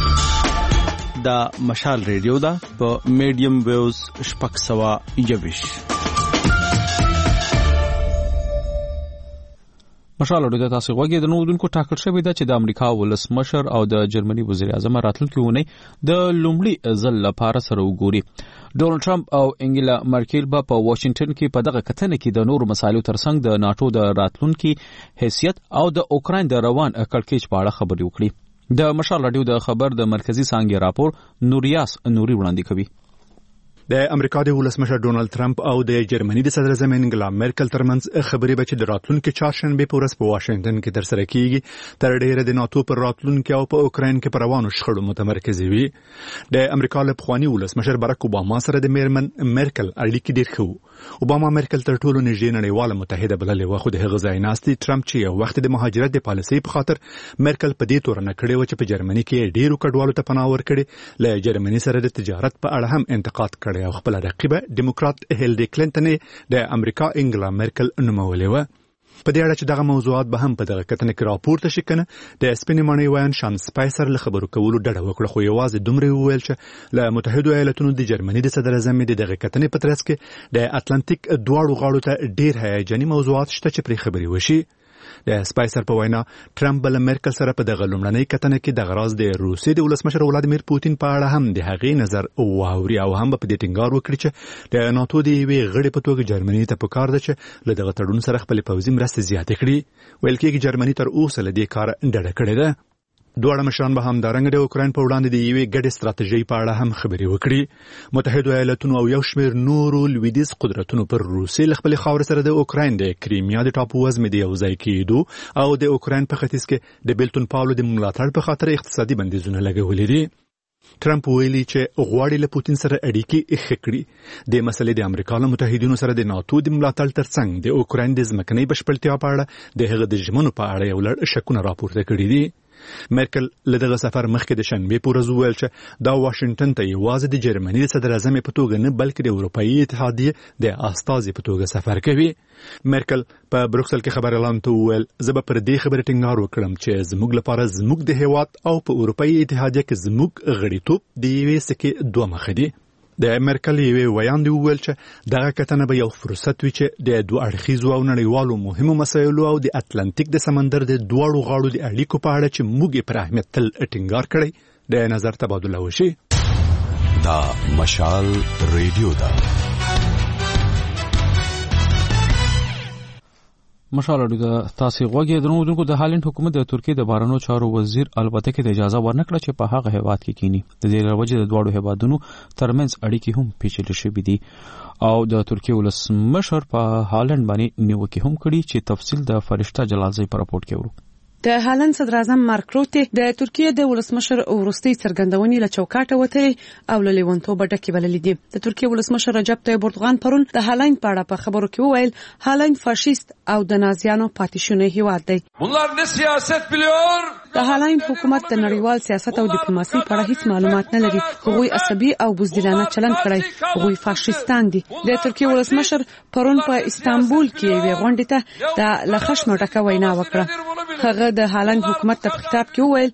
دا مشال ریډیو دا په میډیم ویوز شپږ سوه یوویش مشال ریډیو تاسو غوږی د نوودونکو ټاکل شوی ده چې د امریکا ولسمشر او د جرمني وزیر اعظم راتلونکي ونی د لومړي ځل لپاره سره وګوري. ډونالډ ټرمپ او انګیلا مرکل به په واشنگټن کې په دغه کتنه کې د نورو مسایلو ترڅنګ د ناتو د راتلونکي حیثیت او د اوکراین د روان کړکېچ په اړه خبرې وکړي. د مشال رادیو د خبر د مرکزی څانګې راپور نوریاس نوري وړاندې کوي. د امریکا د ولسمشر ډونالد ترامپ او د جرمني د صدر اعظم انګلا مرکل ترمنځ خبرې به چې د راتلونکي چهارشنبه په ورځ په واشنگټن کې ترسره کیږي تر ډیره د ناتو پر راتلونکي او په اوکراین کې پر روانو شخړو متمرکز وي. د امریکا له پخوانی ولسمشر باراک اوباما سره د میرمن مرکل اړیکې ډېر ښه. اوباما مرکل تر ټولو نږدې نړیواله متحده بللې و خو د هغه ځای ناستي ترامپ چې یو وخت د مهاجرت د پالیسۍ په خاطر مرکل په دې تورنه کړې و چې په جرمني کې ډیرو کډوالو ته پناه ورکړي له جرمني سره د تجارت په اړه هم انتقاد کړی او خپل رقیب ډیموکرات هیلری کلینټن د امریکا انګلا مرکل نومولې و. په دې اړه چې دغه موضوعات به هم په دغه کتنه کې راپورته شي کنه د سپینې مڼې وایان شان سپایسر له خبرو کولو ډډه وکړه خو یوازې دومره وویل چې له متحده ایالاتونو د جرمني د صدر اعظم د دغه کتنې په ترڅ کې د اتلانتیک دواړو غاړو ته ډیر هیجاني موضوعات شته چې پرې خبرې وشي. د سپایسر په وینا ټرمپ بل مرکل سره په دغه لومړنۍ کتنه کې د غراز د روسیې د ولسمشر ولادیمیر پوتین په اړه هم د هغې نظر واوري او هم په دې ټینګار وکړي چې د ناتو د یوې غړي په توګه جرمني ته پکار ده چې له دغه تړون سره خپل پوځي مرستې زیاتې کړي. ویل کېږي جرمني تر اوسه له دې کار ډډه کړې ده. دواړه مشران به همدارنګه د اوکراین په وړاندې د یوې ګډې ستراتیژۍ په اړه هم خبرې وکړي. متحده ایالاتونو او یو شمېر نورو لویدیځ قدرتونو پر روسیې له خپلې خاورې سره د اوکراین د کریمیا د ټاپو وزمې د یوځای کېدو او د اوکراین په ختیځ کې د بیلتون پاولو د ملاتړ په خاطر اقتصادي بندیزونه لګولي دي. ټرمپ ویلي چې غواړي له پوتین سره اړیکې ښه کړي. د مسلې د امریکا له متحدینو سره د ناتو د ملاتړ ترڅنګ د اوکراین د ځمکنۍ بشپړتیا په اړه د هغه د ژمنو په اړه یو لړ شکونه راپورته کړي دي. مرکل له دغه سفر مخکې د شنبې په ورځ وویل چې دا واشنگټن ته یوازې د جرمني د صدر اعظم په توګه نه بلکې د اروپایي اتحادیې د استازي په توګه سفر کوي. مرکل په بروکسل کې خبر اعلان ته وویل زه به پر دې خبرې ټینګار وکړم چې زموږ لپاره زموږ د هیواد او په اروپایي اتحادیه کې زموږ غړیتوب د یوې سکې دوه مخه دي. د مرکل یوې ویاندې وویل چې دغه کتنه به یو فرصت وي چې د دوه اړخیزو او نړیوالو مهمو مسایلو او د اتلانتیک د سمندر د دواړو غاړو د اړیکو په اړه چې موږ پر اهمیت تل ټینګار کړی د نظر تبادله وشي. دا مشال ریډیو ده. مشال د تاسو غوږی درنو د هالند حکومت د ترکیه د بهرنیو چارو وزیر البته کې د اجازه ورنکړه چې په هغه هیواد کې کینی. د دې وجه د دواړو هیوادونو ترمنځ اړیکې هم پیچلې شوې دي او د ترکیه ولسمشر په هالند باندې نیوکه هم کړې چې تفصیل د فرشته جلالزی په راپورټ کې ورو. د هالند صدر اعظم مارک روته د ترکیه د ولسمشر ورستي څرګندونې له چوکاټه وته او له لیونتوب ډکې بللې دي. د ترکیه ولسمشر رجب طیب اردوغان پرون د هالند په اړه په خبرو کې وویل هالند فاشیست او د نازیانو پاتیشونه هیواد دی. bunlar ne siyaset biliyor د هالند حکومت د نړیوال سیاست او ډیپلوماسي په اړه هیڅ معلومات نه لري. هغوی عصبي او بزدلانه چلند کړی. هغوی فاشیستان دي. د ترکیه ولسمشر پرون په استانبول کې وی غونډه ته د لخشم ډکه وینا وکړه. هغه د هالند حکومت ته خطاب کې وویل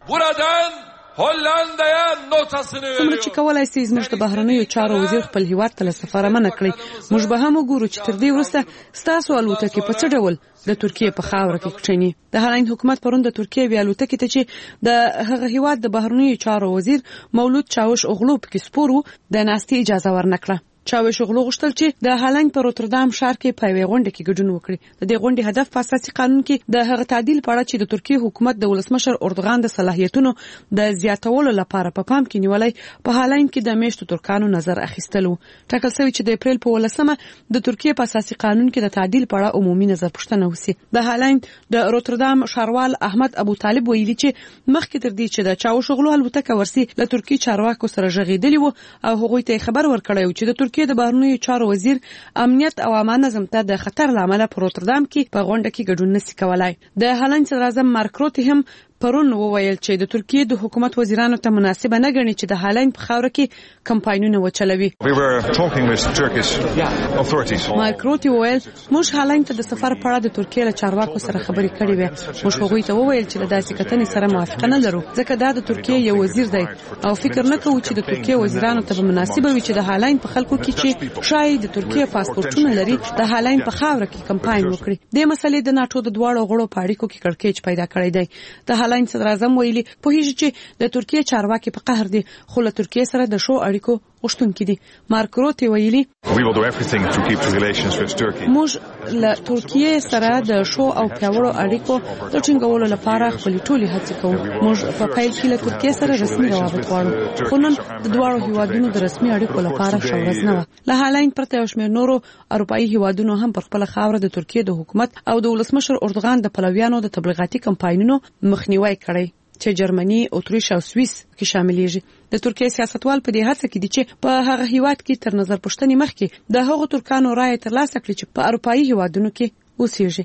څومره چې کولای شي زموږ د بهرنیو چارو وزیر خپل هیواد ته سفر منع کړي. موږ به هم وګورو چې تر دې وروسته ستاسو الوتکې په څه ډول د ترکیه په خاوره کې کښینی. د هالند حکومت پرون د ترکیه وی الوتکې ته چې د هغه هیواد د بهرنیو چارو وزیر مولود چاوش اوغلو په کې سپورو د ناستي اجازه ورنکړه. چاوش اوغلو غوښتل چې د هالند په روتردام ښار کې په یوه غونډه کې ګډون وکړي. د دې غونډې هدف په اساسي قانون کې د هغه تعدیل په اړه چې د ترکیه حکومت د ولسمشر اردوغان د صلاحیتونو د زیاتولو لپاره په پام کې نیولای په هالند کې د میشتو ترکانو نظر اخیستلو. ټاکل شوی چې د اپریل په ولسمه د ترکیه په اساسي قانون کې د تعدیل په اړه عمومي نظر پوښتنه وسی. د هالند د روتردام ښاروال احمد ابو طالب ویلي چې مخکې تر دې چې د چاوش اوغلو الوتکه ورسي له ترکیه چارواکو سره ژغېدلی وو او هغوی ته خبر ورکړی چې د ترکیه د بهرنیو چارو وزیر امنیت او امان نظم ته د خطر لامل په روتردام کې په غونډه کې ګډون نشي کولای. د هالند صدر اعظم مارک روته هم پرون وویل چې د ترکیه د حکومت وزیرانو ته مناسب نه ګڼي چې د هالند په خاوره کې کمپاینونه وچلوي. مارک روته وویل موږ هالند ته د سفر په اړه د ترکیه له چارواکو سره خبرې کړې وې. موږ هغوی ته وویل چې د داسې کتنې سره موافقه نه لرو ځکه دا د ترکیه یو وزیر دی او فکر نه کوو چې د ترکیه وزیرانو ته مناسب وي چې د هالند په خلکو کې چې شاید د ترکیه پاسپورتونه لري د هالند په خاوره کې کمپاین وکړي. د مسلې د ناتو د دواړو غړو په اړیکو کې کړکېچ پیدا کړی دی. د هالند صدر اعظم ویلي پوهیږي چې د ترکیه چارواکي په قهر دي خو له ترکیه سره د شو اړیکو غوښتونکي دي. مارک روته ویلي موږ له ترکیه سره د شو او پیاوړو اړیکو د ټینګولو لپاره خپل ټولې هڅې کوو. موږ په پیل کې له ترکیه سره رسمي روابط غواړو خو نن د دواړو هیوادونو د رسمي اړیکو لپاره ښه ورځ نه وه. له هالند پرته یو شمېر نورو اروپایي هیوادونو هم پر خپل خاوره د ترکیه د حکومت او د ولسمشر اردوغان د پلویانو د تبلیغاتي کمپاینونو مخنیوي کړی چې جرمني، اتریش او سویس کې شاملېږي. د ترکیه سیاستوال په دې هڅه کې دي چې په هغه هیواد کې تر نظر پوښتنې مخکې د هغو ترکانو رایه ترلاسه کړي چې په اروپایي هیوادونو کې اوسېږي.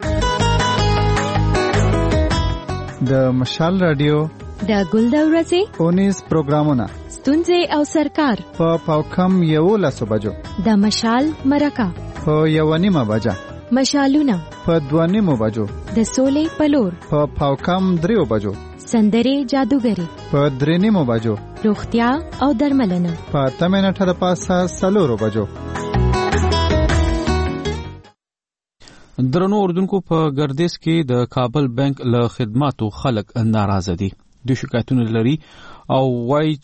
د مشال رادیو د ګل د ورځې اونیز پروګرامونه ستونزې او سرکار په پاوکم یو لسو بجو د مشال مرکه په یو نیمه بجه مشالونه په دوه نیمو بجو، د سولې پلور په پاوکم دریو بجو، سندرې جادوګری په درې نیمو بجو، روغتیا او درملنه په اته منټه د پاسه څلورو بجو. درنو اردوونکو په ګردیز کې د کابل بانک له خدماتو خلک ناراضه دي. دوی شکایتونه لري او وایي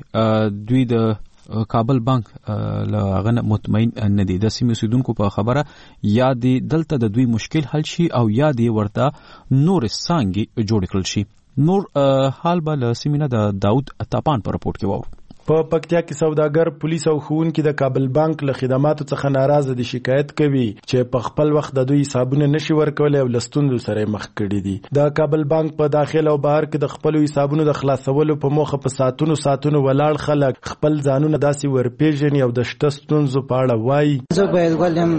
چې دوی د کابل بانک له هغه مطمئن نه دي. د سیمې اوسیدونکو په خبره یا دی دلته د دوی مشکل حل شي او یا دی ورته نور څانګې جوړ کړل شي. نور حال به له سیمې نه د داود تاپان په رپورټ کې واورو. په پکتیا کې سوداګر پولیس او ښوونکي د کابل بانک له خدماتو څخه ناراضه دي، شکایت کوي چې په خپل وخت د دوی حسابونه نشي ورکولی او له ستونزو سره مخ کړي دي. د کابل بانک په داخل او بهر کې د خپلو حسابونو د خلاصولو په موخه په ساعتونو ساعتونو ولاړ خلک خپل ځانونه داسې ورپېژني او د شته ستونزو په اړه وایي. زه باید ولیم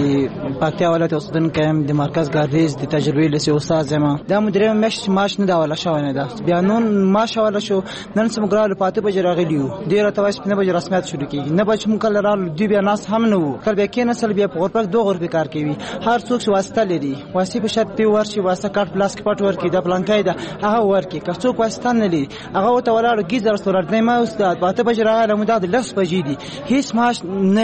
د پکتیا ولایت اوسیدونکی یم، د مرکز ګردیز د تجربې لیسې استاد یم. دا مدیره میاشت معاش نه ده اوله شوی نه ده، بیا نن معاش اوله شو. نن څه موږ راغلو په اته بجې راغلي یو، ډېر راته وایي نه بجې رسمیت شروع کېږي، نه به چې موږ کله راغلو دوی بیا ناست هم نه وو. کله بیا کېناستل بیا په غرفه دوه غرفې کار کوي. هر څوک چې واسطه لري واسطې په شرط پې ورشي، واسطه کارت پلاس کې پټ ورکړي، دا پلانکی ده هغه ورکړي. که څوک واسطه نه لري هغه ورته ولاړو ګیز رستورانټ نه ما استاد په اته بجې راغلی مو دا د لس بجې دي، هېڅ معاش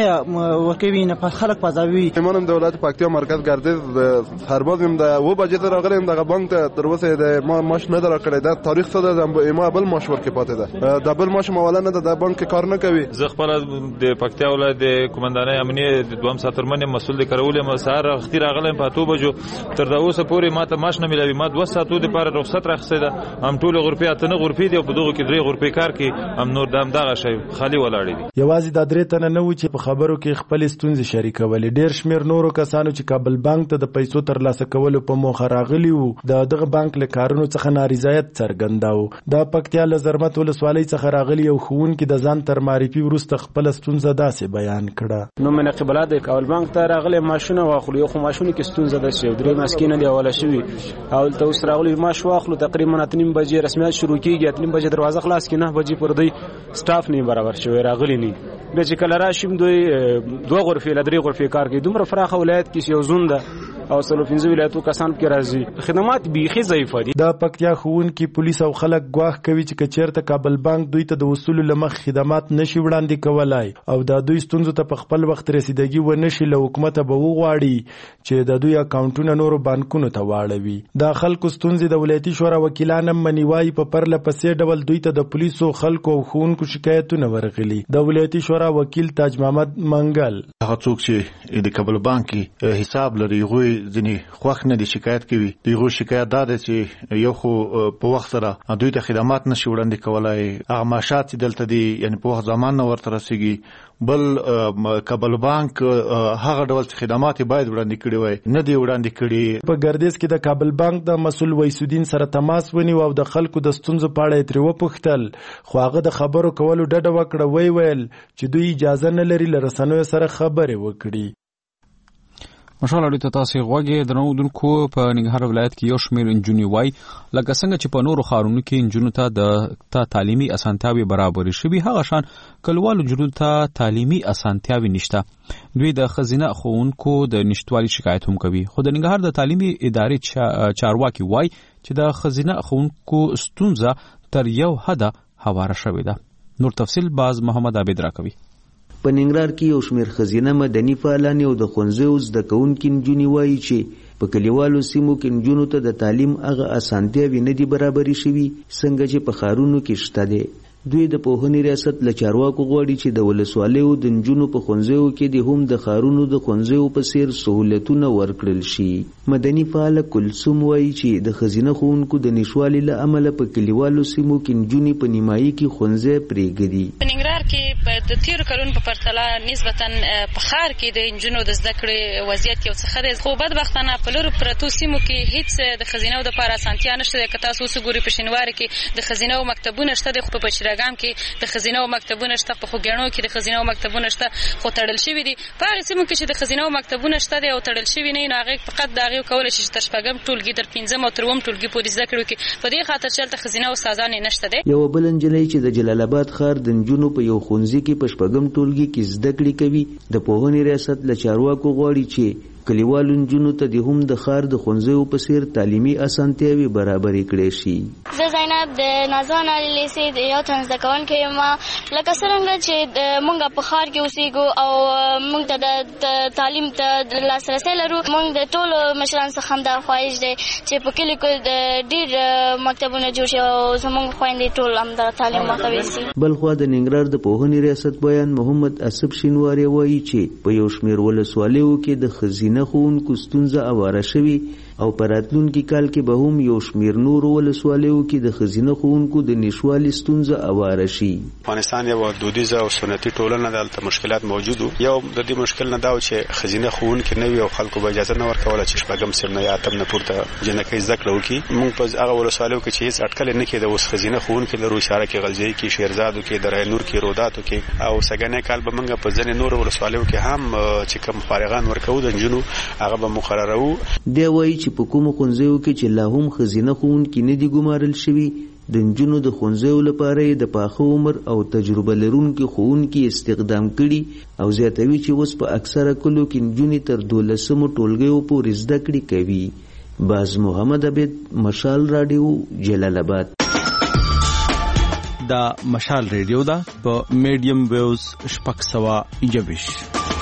نه ورکوي، نه خلک پځوي. من د ولایت پکتیا مرکز ګردیز سرباز یم، د اوه بجې ته راغلی یم. دغه بانک ته تر اوسه د ما معاش نه ده راکړی. دا تاریخ څه ده؟ ما بل معاش ورکې پاتې ده، د بل معاش موله نه ده، د بانک کار نه کوي. زه خپله د پکتیا ولایت د قومندانۍ امنیې د دوهم ساترمن یم، مسؤل د کارول یم. سهار وختي راغلی یم په اتو بجو، تر دا اوسه پورې ما ته معاش نه میلاوي. ما دوه ساعتو دپاره رخصت راخیستې ده، هم ټولې غرفې اته نه غرفې دي او په دغو کې درې غرفې کار کوي، هم نور د همدغه شی خالي ولاړې دي. یوازې دا درې تنه نه وو چې په خبرو کې خپلې ستونزې شریکولې. ډېر شمېر نورو کسانو چې کابل بانک ته د پیسو ترلاسه کولو په موخه راغلي وو د دغه بانک له کارونو څخه نارضایت څرګنداوه. د پکتیا له زرمت ولسوالۍ څخه راغلي یو ښوونکي د ځان تر معرفي وروسته خپله ستونزه داسې بیان کړه. نو من قبله د کابل بانک ته راغلی ماشونه واخلو، یو خو ماشونه کې ستونزه ده چې درې مسکینه دی اوله شوي او دلته اوس راغلي ماش واخلو. تقریبا اته نیم بجې رسمیت شروع کېږي، اته نیم بجې دروازه خلاص کړي، نه بجې پر دوی سټاف نه برابر شوی راغلی نه. بیا چې کله راشیم دوی دوه غرفې له درې غرفې کار کوي. دومره پراخه ولایت کې یو زون ده او څلور پنځه ولایتو کسان پکې راځي، خدمات بیخي ضعیفه دي. د پکتیا ښوونکي پولیس او خلک ګواښ کوي چې که چېرته کابل بانک دوی ته د وصولو له مخې خدمات نشي وړاندې کولای او د دوی ستونزو ته په خپل وخت رسیدګي ونه شي، له حکومته به وغواړي چې د دوی اکاونټونه نورو بانکونو ته واړوي. د خلکو ستونزې د ولایتي شورا وکیلان هم مني، وایي په پرله پسې ډول دوی ته د پولیسو، خلکو او ښوونکو شکایتونه ورغلي. د ولایتي شورا وکیل تاج محمد منګل هغه څوک چې د کابل بانک حساب لري هغوی ځینې خوښ نه دي، شکایت کوي. د هغوی شکایت دا ده چې یو خو په وخت سره دوی ته خدمات نشي وړاندې کولای، هغه معاشات چې دلته دي یعنې په وخت زمان نه ورته رسېږي. بل کابل بانک هغه ډول خدمات باید وړاندې کړي وای نه دی وړاندې کړي. په ګردیز کې د کابل بانک د مسؤل ویسودین سره تماس ونیو او د خلکو د ستونزو په اړه یې ترې وپوښتل، خو هغه د خبرو کولو ډډه وکړه. وی ویل چې دوی اجازه نه لري له رسنیو سره خبرې وکړي. مشال اړیته تاسو غوږی درنو دونکو په ننګرهار ولایت کې یو شمېر انجونی وای لکه څنګه چې په نورو ښارونو کې انجونو ته د تا تعلیمي اسانتیاوي برابر شوي، هغه شان کلوالو انجونو ته تعلیمي اسانتیاوي نشته. دوی د خزینه ښوونکو د نشټوالي شکایت هم کوي، خو د ننګرهار د تعلیمي ادارې چارواکي وای چې د خزینه ښوونکو ستونزه تر یو حده هواره شوې ده. نور تفصیل باز محمد عابد راکوي. په ننګرهار کې یو شمېر ښځینه مدني فعالان او د ښوونځیو زده کوونکي نجونې وایي چې په کلیوالو سیمو کې نجونو ته د تعلیم هغه اسانتیاوې نه دي برابرې شوي څنګه چې په ښارونو کې شته دی. دوی د پوهنې ریاست له چارواکو غواړي چې د ولسوالیو د نجونو په ښوونځیو کې د هم د ښارونو د ښوونځیو په څیر سهولتونه ورکړل شي. مدني فعاله کلثوم وایي چې د ښځینه ښوونکو د نشوالي له امله په کلیوالو سیمو کې نجونې په نیمایي کې ښوونځی پرېږدي. په ننګرهار کې د تیرو کلونو په پرتله نسبتا په ښار کې د نجونو د زده کړې وضعیت یو څه ښه دی، خو بدبختانه په لرو پرتو سیمو کې هیڅ د ښځینو دپاره اسانتیا نشته دی. که تاسو اوس وګورئ په شینوارو کې د ښځینو مکتبونه شته دی، خو په بچراګام کې د ښځینو مکتبونه شته، په خوږیاڼو کې د ښځینو مکتبونه شته خو تړل شوي دي. په هغې سیمو کې چې د ښځینو مکتبونه شته دی او تړل شوي نه وي، نو هغې فقط د هغې کولی شي چې تر شپږم ټولګي تر پنځم او تر اووم ټولګي پورې زده کړې وکړي. په دې خاطر چې هلته ښځینه استادان یې نشته دی. یوه بله نجلۍ چې د جلال آباد ښار د نجونو په یو ښوونځي کې په شپږم ټولګي کې زده کړې کوي، د پوهنې ریاست له چارواکو غواړي چې کلیوالو نجونو ته د هم د ښار د ښوونځیو په څیر تعلیمي اسانتیاوې برابرې کړې شي. زه زینب د نازان علي لیسې د یو تن زده کوونکی یم. لکه څرنګه چې موږ په ښار کې اوسېږو او موږ ته د تعلیم ته لاسرسی لرو، موږ د ټولو مشرانو څخه هم دا خواهش دی چې په کلي کې د ډېر مکتبونه جوړ شي او زموږ خویندې ټول هم د تعلیم مخه ویسي. بلخوا د ننګرهار د پوهنې ریاست بیان محمد اسب شینواری وایي چې په یو شمېر ولسوالیو کې د ښځینه ښوونکو ستونزه اواره شوې او په راتلونکي کال کې به هم یو شمېر نورو ولسوالیو کې د ښځینه ښوونکو د نشوالي ستونزه اواره شي. افغانستان یو دودیزه او سنتي ټولنه ده، هلته مشکلات موجود وو. یو د دې مشکل نه دا و چې ښځینه ښوونکي نه وي او خلکو به اجازه نه ورکوله چې شپږم صنف نه یا اتم نه پورته جنکۍ زده کړه وکړي. موږ په هغه ولسوالیو کې چې هېڅ اټکل نه کېده اوس ښځینه ښوونکي لرو، اشاره کې غلجۍ کې، شیرزادو کې، دراینور کې، روداتو کې او سږنی کال به موږ په ځینې نورو ولسوالیو کې هم چې کوم فارغان ورکوو د نجونو هغه به مقرروو. دی وایي چې په کومو ښوونځیو کې چې لا هم ښځینه ښوونکي نه دي ګمارل شوي، د نجونو د ښوونځیو لپاره یې د پاخه عمر او تجربه لرونکي ښوونکي استخدام کړي او زیاتوي چې اوس په اکثره کلو کې نجونې تر دولسمو ټولګیو پورې زده کړې کوي. باز محمد عبید، مشال راډیو، جلال آباد. دا مشال ریډیو ده په میډیم ویوز شپږ سوه یوویشت.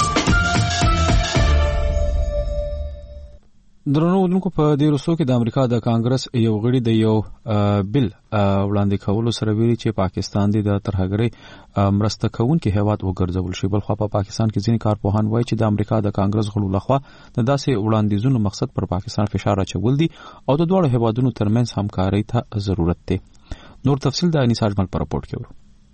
درنو ودونکو په دې روسو کې د امریکا د کانګرس یو غړي د یو بل وړاندې کولو سره ویلي چې پاکستان د ترهګرۍ مرسته کوونکي هیواد وګرځول شي. بلخوا په پاکستان کې ځینې کارپوهان وایي چې د امریکا د کانګرس غړو لخوا د داسې وړاندیزونو مقصد پر پاکستان فشار اچول دي او د دواړو هیوادونو ترمنځ همکارۍ ته ضرورت دی. نور تفصیل د انیس اجمل په راپورټ کې ورو.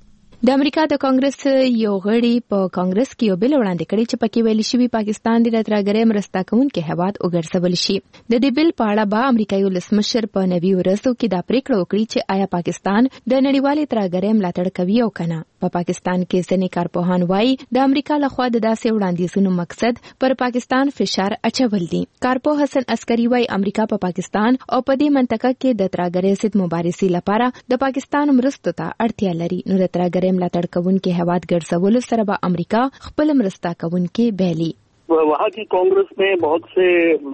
د امریکا د کانګرس یو غړي په کانګرس کې یو بل وړاندې کړی چې پکې ویل شوی پاکستان د ترهګرۍ مرسته کوونکي هیواد وګرځول شي. د دې بل په اړه به امریکایي ولسمشر په نوي ورځو کې دا پریکړه وکړي چې آیا پاکستان د نړیوالې ترهګرۍ ملاتړ کوي او کنه. په پاکستان کې ځینې کارپوهان وایي د امریکا لخوا د داسې وړاندیزونو مقصد پر پاکستان فشار اچول دي. کارپوه حسن عسکري وایي امریکا په پاکستان او په دې منطقه کې د ترهګرۍ ضد مبارزې لپاره د پاکستان مرستو ته اړتیا لري. نو د ترهګرۍ ملاتړ کوونکي هیواد ګرځولو سره به امریکا خپل مرسته کوونکي بیلی. वहाँ की कांग्रेस में बहुत से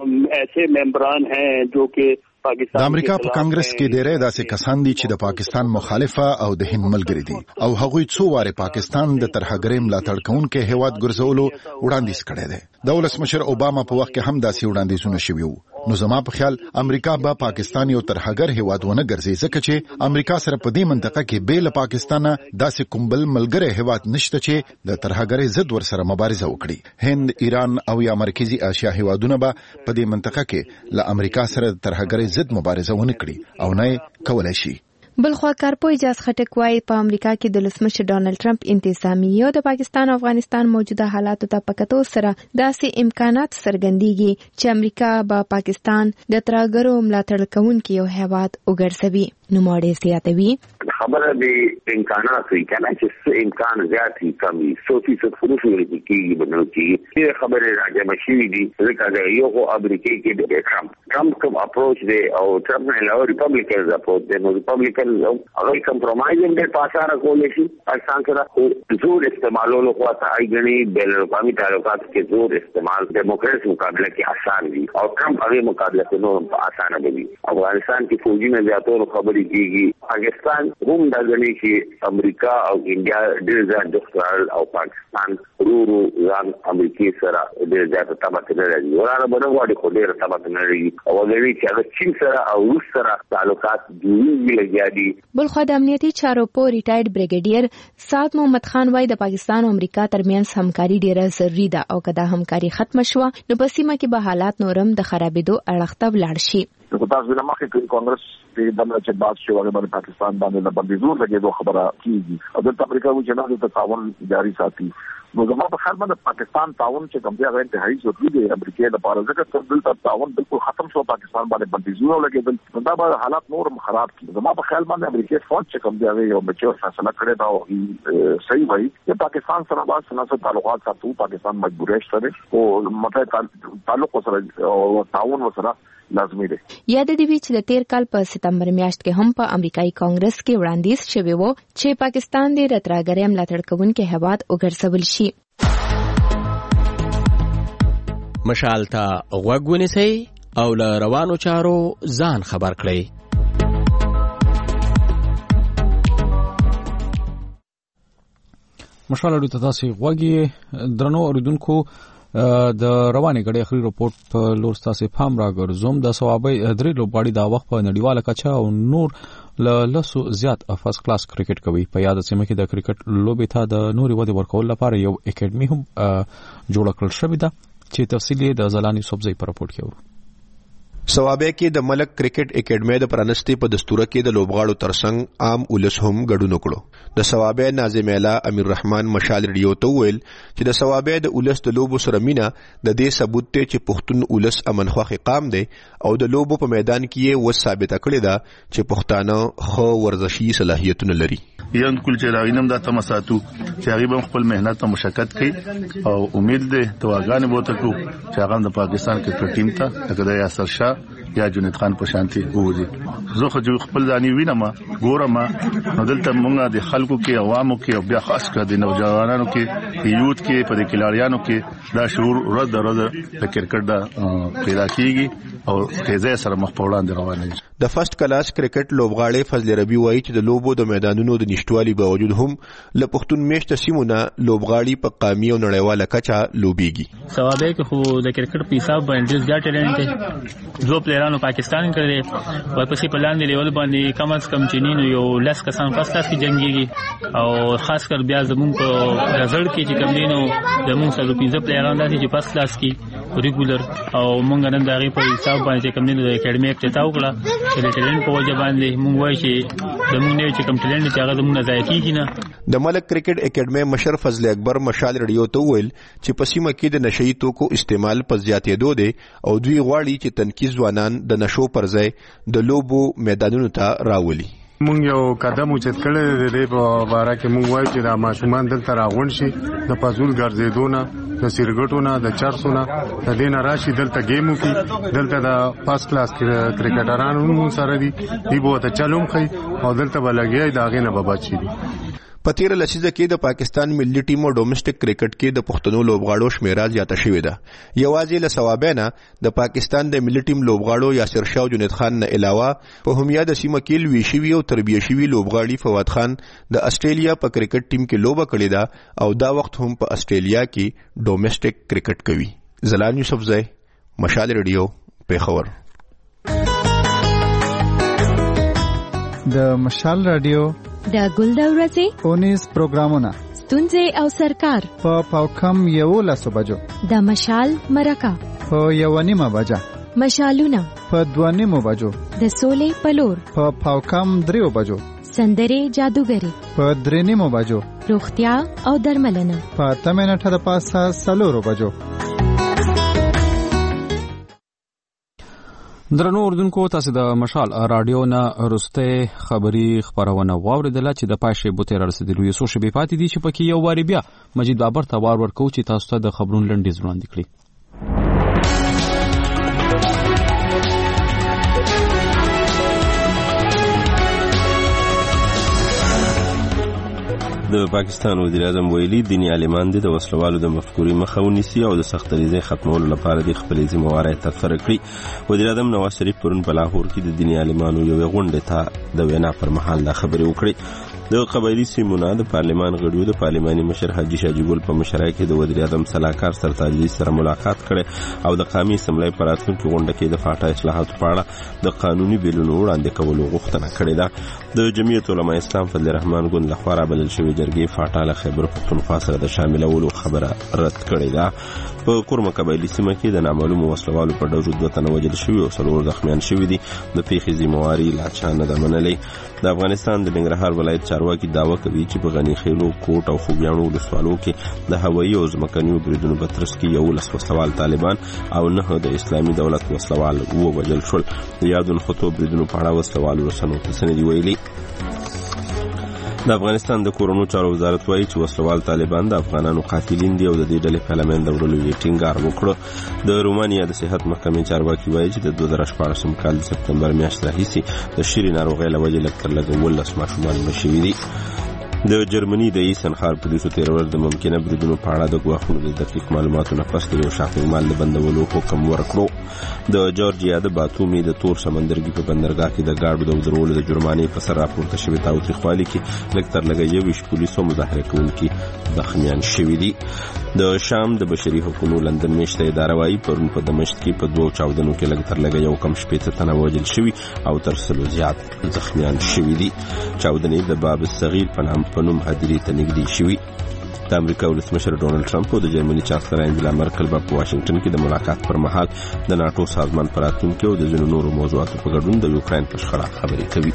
ऐसे मेंबरान हैं जो कि د امریکا په کانګرس کې ډېری داسې کسان دي چې د پاکستان مخالفه او د هند ملګري دي او هغوی څو واره پاکستان د ترهګرۍ ملاتړ کوونکي هیواد ګرځولو وړاندیز کړی دی. د ولسمشر اوباما په وخت کې هم داسې وړاندیزونه شوي وو. نو زما په خیال امریکا به پاکستان یو ترهګر هیواد ونه ګرځي ځکه چې امریکا سره په دې منطقه کې بې له پاکستانه داسې کوم بل ملګری هیواد نشته چې د ترهګرۍ ضد ورسره مبارزه وکړي. هند، ایران او یا مرکزی اسیا هیوادونه به په دې منطقه کې له امریکا سره د ترهګرۍ ضد مبارزه ونه کړي او نه کولای شي. بلخوا کارپو اجاز خټک وایي په امریکا کې د ولسمشر ډانلډ ټرمپ انتظامیه د پاکستان او افغانستان موجوده حالاتو ته په کتو سره داسې امکانات څرګندېږي چې امریکا به پاکستان د ترهګرو ملاتړ کوونکي یو هیواد وګرځوي. نوموړی زیاتوي خبره د امکانات وي کنه چې امکان زیات وي کمی سو فیصد خروج ورته کیږي بنو کیږي. دې خبره راځي مشي دي ځکه یو خو امریکای کې د ټرمپ ټرمپ کوم اپروچ دی او ټرمپ نه له ریپبلیکن اپروچ دی. نو ریپبلیکن هغه کمپرمایز هم د پاساره کولای شي پاکستان سره خو زور استعمالولو خو ته ایګنی بین الاقوامي تعلقات کې زور استعمال دیموکراسي مقابله کې آسان دي او ټرمپ هغه مقابله کې نور آسان نه دي. افغانستان کې فوجي نه زیاتولو خبرې کیږي. پاکستان هم دا غني چې امریکا او انډیا ډېر زیات دښمنان او پاکستان ورو ځان امریکای سره ډېر زیات تبعات نه لري. وراره بنواړي خو ډېر تبعات نه لري او غوړي چې هغه چین سره او روس سره تعلقات جوړوي لګیادي. بلخوا د امنیتي چارو په ریټایرډ بریګیډیر سعد محمد خان وایي د پاکستان او امریکا ترمنځ همکاري ډېره ضروري ده او کله همکاري ختم شوه نو په سیمه کې به حالات نورم د خرابېدو اړخ ته ولاړ شي. نو تاسو د مخکې کې کانګرس د دمه چې باد شو هغه باندې پاکستان باندې د بندیزونو لګېدو خبره کیږي او د امریکا و چې نه د تعاون جاري ساتي. نو زموږ په خیال باندې پاکستان تعاون چې کوم دی هغه انتهایی ضروري دی امریکا لپاره ځکه چې دلته تعاون بالکل ختم شو پاکستان باندې بندیزونه لګېدل دا به حالات نور خراب کړي. زموږ په خیال باندې امریکا فوج چې کوم دی هغه یو بچو فیصله کړی دا او صحیح وایي چې پاکستان سره با سناسه تعلقات ساتو پاکستان مجبور شته او مته تعلق سره او تعاون سره لازمي دی. یاد دی چې د تیر کال په ستمبر میاشت کې هم په امریکایي کانګرس کې وړاندیز شوی و چې پاکستان د ترهګرۍ ملاتړ کوونکي هیواد وګرځول شي. مشال ته غوږ ونیسئ او له روانو چارو ځان خبر کړئ. مشال اړو ته تاسو غوږی درنو اوریدونکو د رواني غړي اخري رپورت په لور تاسو پام راګرځوم. د ثوابي درې لوبغاړي دا وخت په نړیواله کچه او نور له لسو زیات فرست کلاس کرکټ کوي. په یاد سیمه کې د کرکټ لوبې ته د نوري ودی ورکول لپاره یو اکیډمي هم جوړ کړل شوې ده چې تفصیلی د زلانی صوبزي په رپورت کې ورو. ثوابه کې د ملک کرکټ اکیډمي د پرانستي په دستور کې د لوبغاړو ترڅنګ عام ولس هم ګډون وکړو. د ثوابه ناظم اعلی امیر رحمان مشال ریډیو ته ویل چې د ثوابه د ولس د لوبو سره مینا د دې ثبوت ته چې پښتون ولس امنخوخ قام دی او د لوبو په میدان کې و ثابت کړی دا چې پښتانه خو ورزشي صلاحیتونه لري. یان کول چې راوینم دا تمساتو چې هغه خپل مهنت او مشقت کوي او امید ده تواګان بوته کو چې هغه د پاکستان کرکټ ټیم ته لکه د یاسر شاه یا جنید خان په شانتي وځي. زه خو خپل ځاني وینم ګورم نو دلته مونږ د خلکو کې عوامو کې او بیا خاص کر د نوجوانانو کې یوت کې په د کلاریانو کې دا شعور ورځ ورځ د کرکټ دا پیدا کیږي او تیزه سره مخ په وړاندې روان دي. د فرست کلاس کرکټ لوبغاړي فضل ربی وایي چې د لوبو د میدانونو د نشټوالي باوجود هم له پښتون میشته سیمونه لوبغاړي په قامي او نړیواله کچه لوبيږي. ثوابه کې خو د کرکټ په حساب باندې ډېر ټیلنټ دی. جو پلیرانو پاکستان کړي ورپسې په لاندې لیول باندې کم از کم چینینو یو لس کسان فرست کلاس کې جنگيږي او خاص کر بیا زمون په رزلټ کې چې کم دینو زمون سره پنځه پلیران دي چې فرست کلاس کې ریګولر او مونږ نن دغه په حساب باندې کم دینو د اکیډمي افتتاح وکړه چې د ټیلنټ په وجه باندې مونږ وایي چې زمون نه چې کم ټیلنټ چې هغه زمون نه ځای کیږي نه. د ملک کرکټ اکیډمي مشر فضل اکبر مشال ریډیو ته ویل چې په سیمه کې د نشئی توکو استعمال په زیاتېدو دی او دوی غواړي چې تنکي ځوانان د نشو پر ځای د لوبو میدانونو ته راولي. مونږ یو قدم اوچت کړی دی د په باره کې مونږ وایو چې دا ماشومان دلته راغونډ شي د فضول ګرځېدو نه د سیرګټو نه د چرسو نه د دې نه راشي دلته ګیم وکړي. دلته د فرست کلاس کرکټران هم سره دي دی به ورته چل هم ښي او دلته به لګیا د هغې نه به بچ شي. په تیره لسیزه کې د پاکستان ملي ټیم او ډومېسټک کرکټ کې د پښتنو لوبغاړو شمیره زیاته شوې ده. یوازې له ثوابه نه د پاکستان د ملي ټیم لوبغاړو یاسر شاه او جنید خان نه علاوه په همیا د سیمه کې لوي شوي او تربیه شوي لوبغاړي فواد خان د استرالیا په کرکټ ټیم کې لوبه کړې ده او دا وخت هم په استرالیا کې ډومېسټک کرکټ کوي. زلال یوسفزئی مشال ریډیو پیښور. د مشال رادیو د ګل د ورځې اونیز پروګرامونه ستونزې او سرکار په پاوکم یو لسو بجو د مشال مرکه په یو نیمه بجه مشالونه په دوه نیمه بجو د سولې پلور په پاوکم دریو بجو سندري جادوګری په درې نیمه بجو روغتیا او درملنه په تمنټه د پاسه سلورو بجو. درنو اردوونکو تاسو د مشال رادیو نه رسته خبری خبرونه واوریدله چې د پاشه بوته رسیدلو یو څو شبي پاتې دي چې پکې یو واری بیا مجید بابر ته وار ورکو چې تاسو ته د خبرونو لنډیز وړاندې کړي. د پاکستان وزیر اعظم ویلي دیني عالمان د وسلوالو د مفکورې مخه ونیسي او د سختریزۍ ختمولو لپاره د خپلې ذمہوارۍ ترسره کړي. وزیر اعظم نواز شریف پرون په لاهور کې د دیني عالمانو یوې غونډې ته د وینا پر مهال دا خبرې وکړې. د قبایلی سیمونو د پارلمان غړیو د پارلماني مشر حاجي شاجي ګل په مشرۍ کې د وزیر اعظم سلاکار سرتاج سره ملاقات کړي او د قومي اسمبلی په راتلونکي غونډه کې د فاټا اصلاحاتو په اړه د قانوني بیلونو وړاندې کولو غوښتنه کړې ده. د جمعیت علماء اسلام فضل رحمان ګوند لخوا رابلل شوې جرګې فاټا له خیبر پښتونخوا سره د شاملولو خبره رد کړې ده. په کورمه قبایلی سیمه کې د نامعلومو وسلوالو په ډزو دوه تنه وژل شوي او څلور زخمیان شوي دي. د پیښې ذمہواري لا چا نه ده منلې. د افغانستان د ننګرهار ولایت چارواکي دعوه کوي چې په غني خیلو کوټ او خوږیاڼو ولسوالو کې د هوایي او ځمکنیو بریدونو په ترڅ کې یولس وسلوال طالبان او نه د اسلامي دولت وسلوال ووژل شول. د یادو نښتو بریدونو په اړه وسلوالو رسنیو ته څه نه دي ویلي. د افغانستان د کورونو چارو وزارت وایي چې وسلوال طالبان د افغانانو قاتلین دي او د دې ډلې په لمن د وړلو یې ټینګار وکړو. د رومانیا د صحت محکمې چارواکي وایي چې د دوه زره شپاړسم کال د سپتمبر میاشتې راهیسې د شیرې ناروغۍ له وجې لږ تر لږه اوولس ماشومان مړه شوي دي. د جرمني د ایسنخار پولیسو تیر ورځ د ممکنه بریدونو په اړه د ګواښونو د دقیق معلوماتو نه پس د یو شاپینګ مال د بندولو حکم ورکړو. د جورجیا د باتومي د تور سمندرګي په بندرګاه کې د ګاډو د ودرولو د جرمانې په سر راپورته شوې تاوتریخوالي کې لږ تر لږه یوویشت پولیسو مظاهره کوونکي زخمیان شوي دي. د شام د بشري حقوقو لندن میشته اداره وایي پرون په دمشق کې په دوو چاودنو کې لږ تر لږه یو کم شپېته تنه وژل شوي او تر سلو زیات زخمیان شوي دي. چاودنې د باب الصغیر په نام په نوم هدیرې ته نږدې شوي. د امریکا ولسمشر ډونالد ټرمپ او د جرمني چانسلر انجلا مرکل به په واشنگټن کې د ملاقات پر مهال د ناټو سازمان په راتلونکي او د ځینو نورو موضوعاتو په ګډون د یوکراین په شخړه خبرې کوي.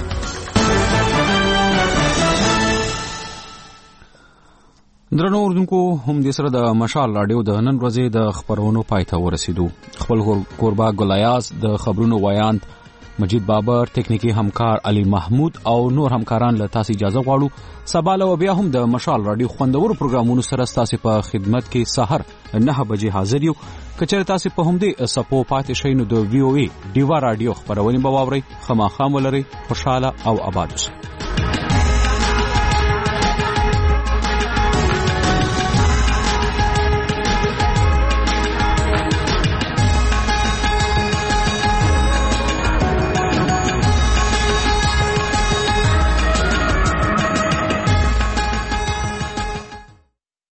درنو اردوونکو، هم دې سره د مشال راډیو د نن ورځې د خبرونو پای ته ورسېدو. خپل کوربه ګلایاز، د خبرونو ویاند مجید بابر، تکنیکی همکار علي محمود او نور همکاران له تاسو اجازه غواړو. سبا له بیا هم د مشال راډیو خوندورو پروګرامونو سره تاسو په خدمت کې سحر نه بجې حاضر یو. کچره تاسو په هم دې سپو پاتې شئ نو د وی او ای ډیوا راډیو خبرونه به واورئ. خامخا ولرئ، خوشاله او آباد اوسئ.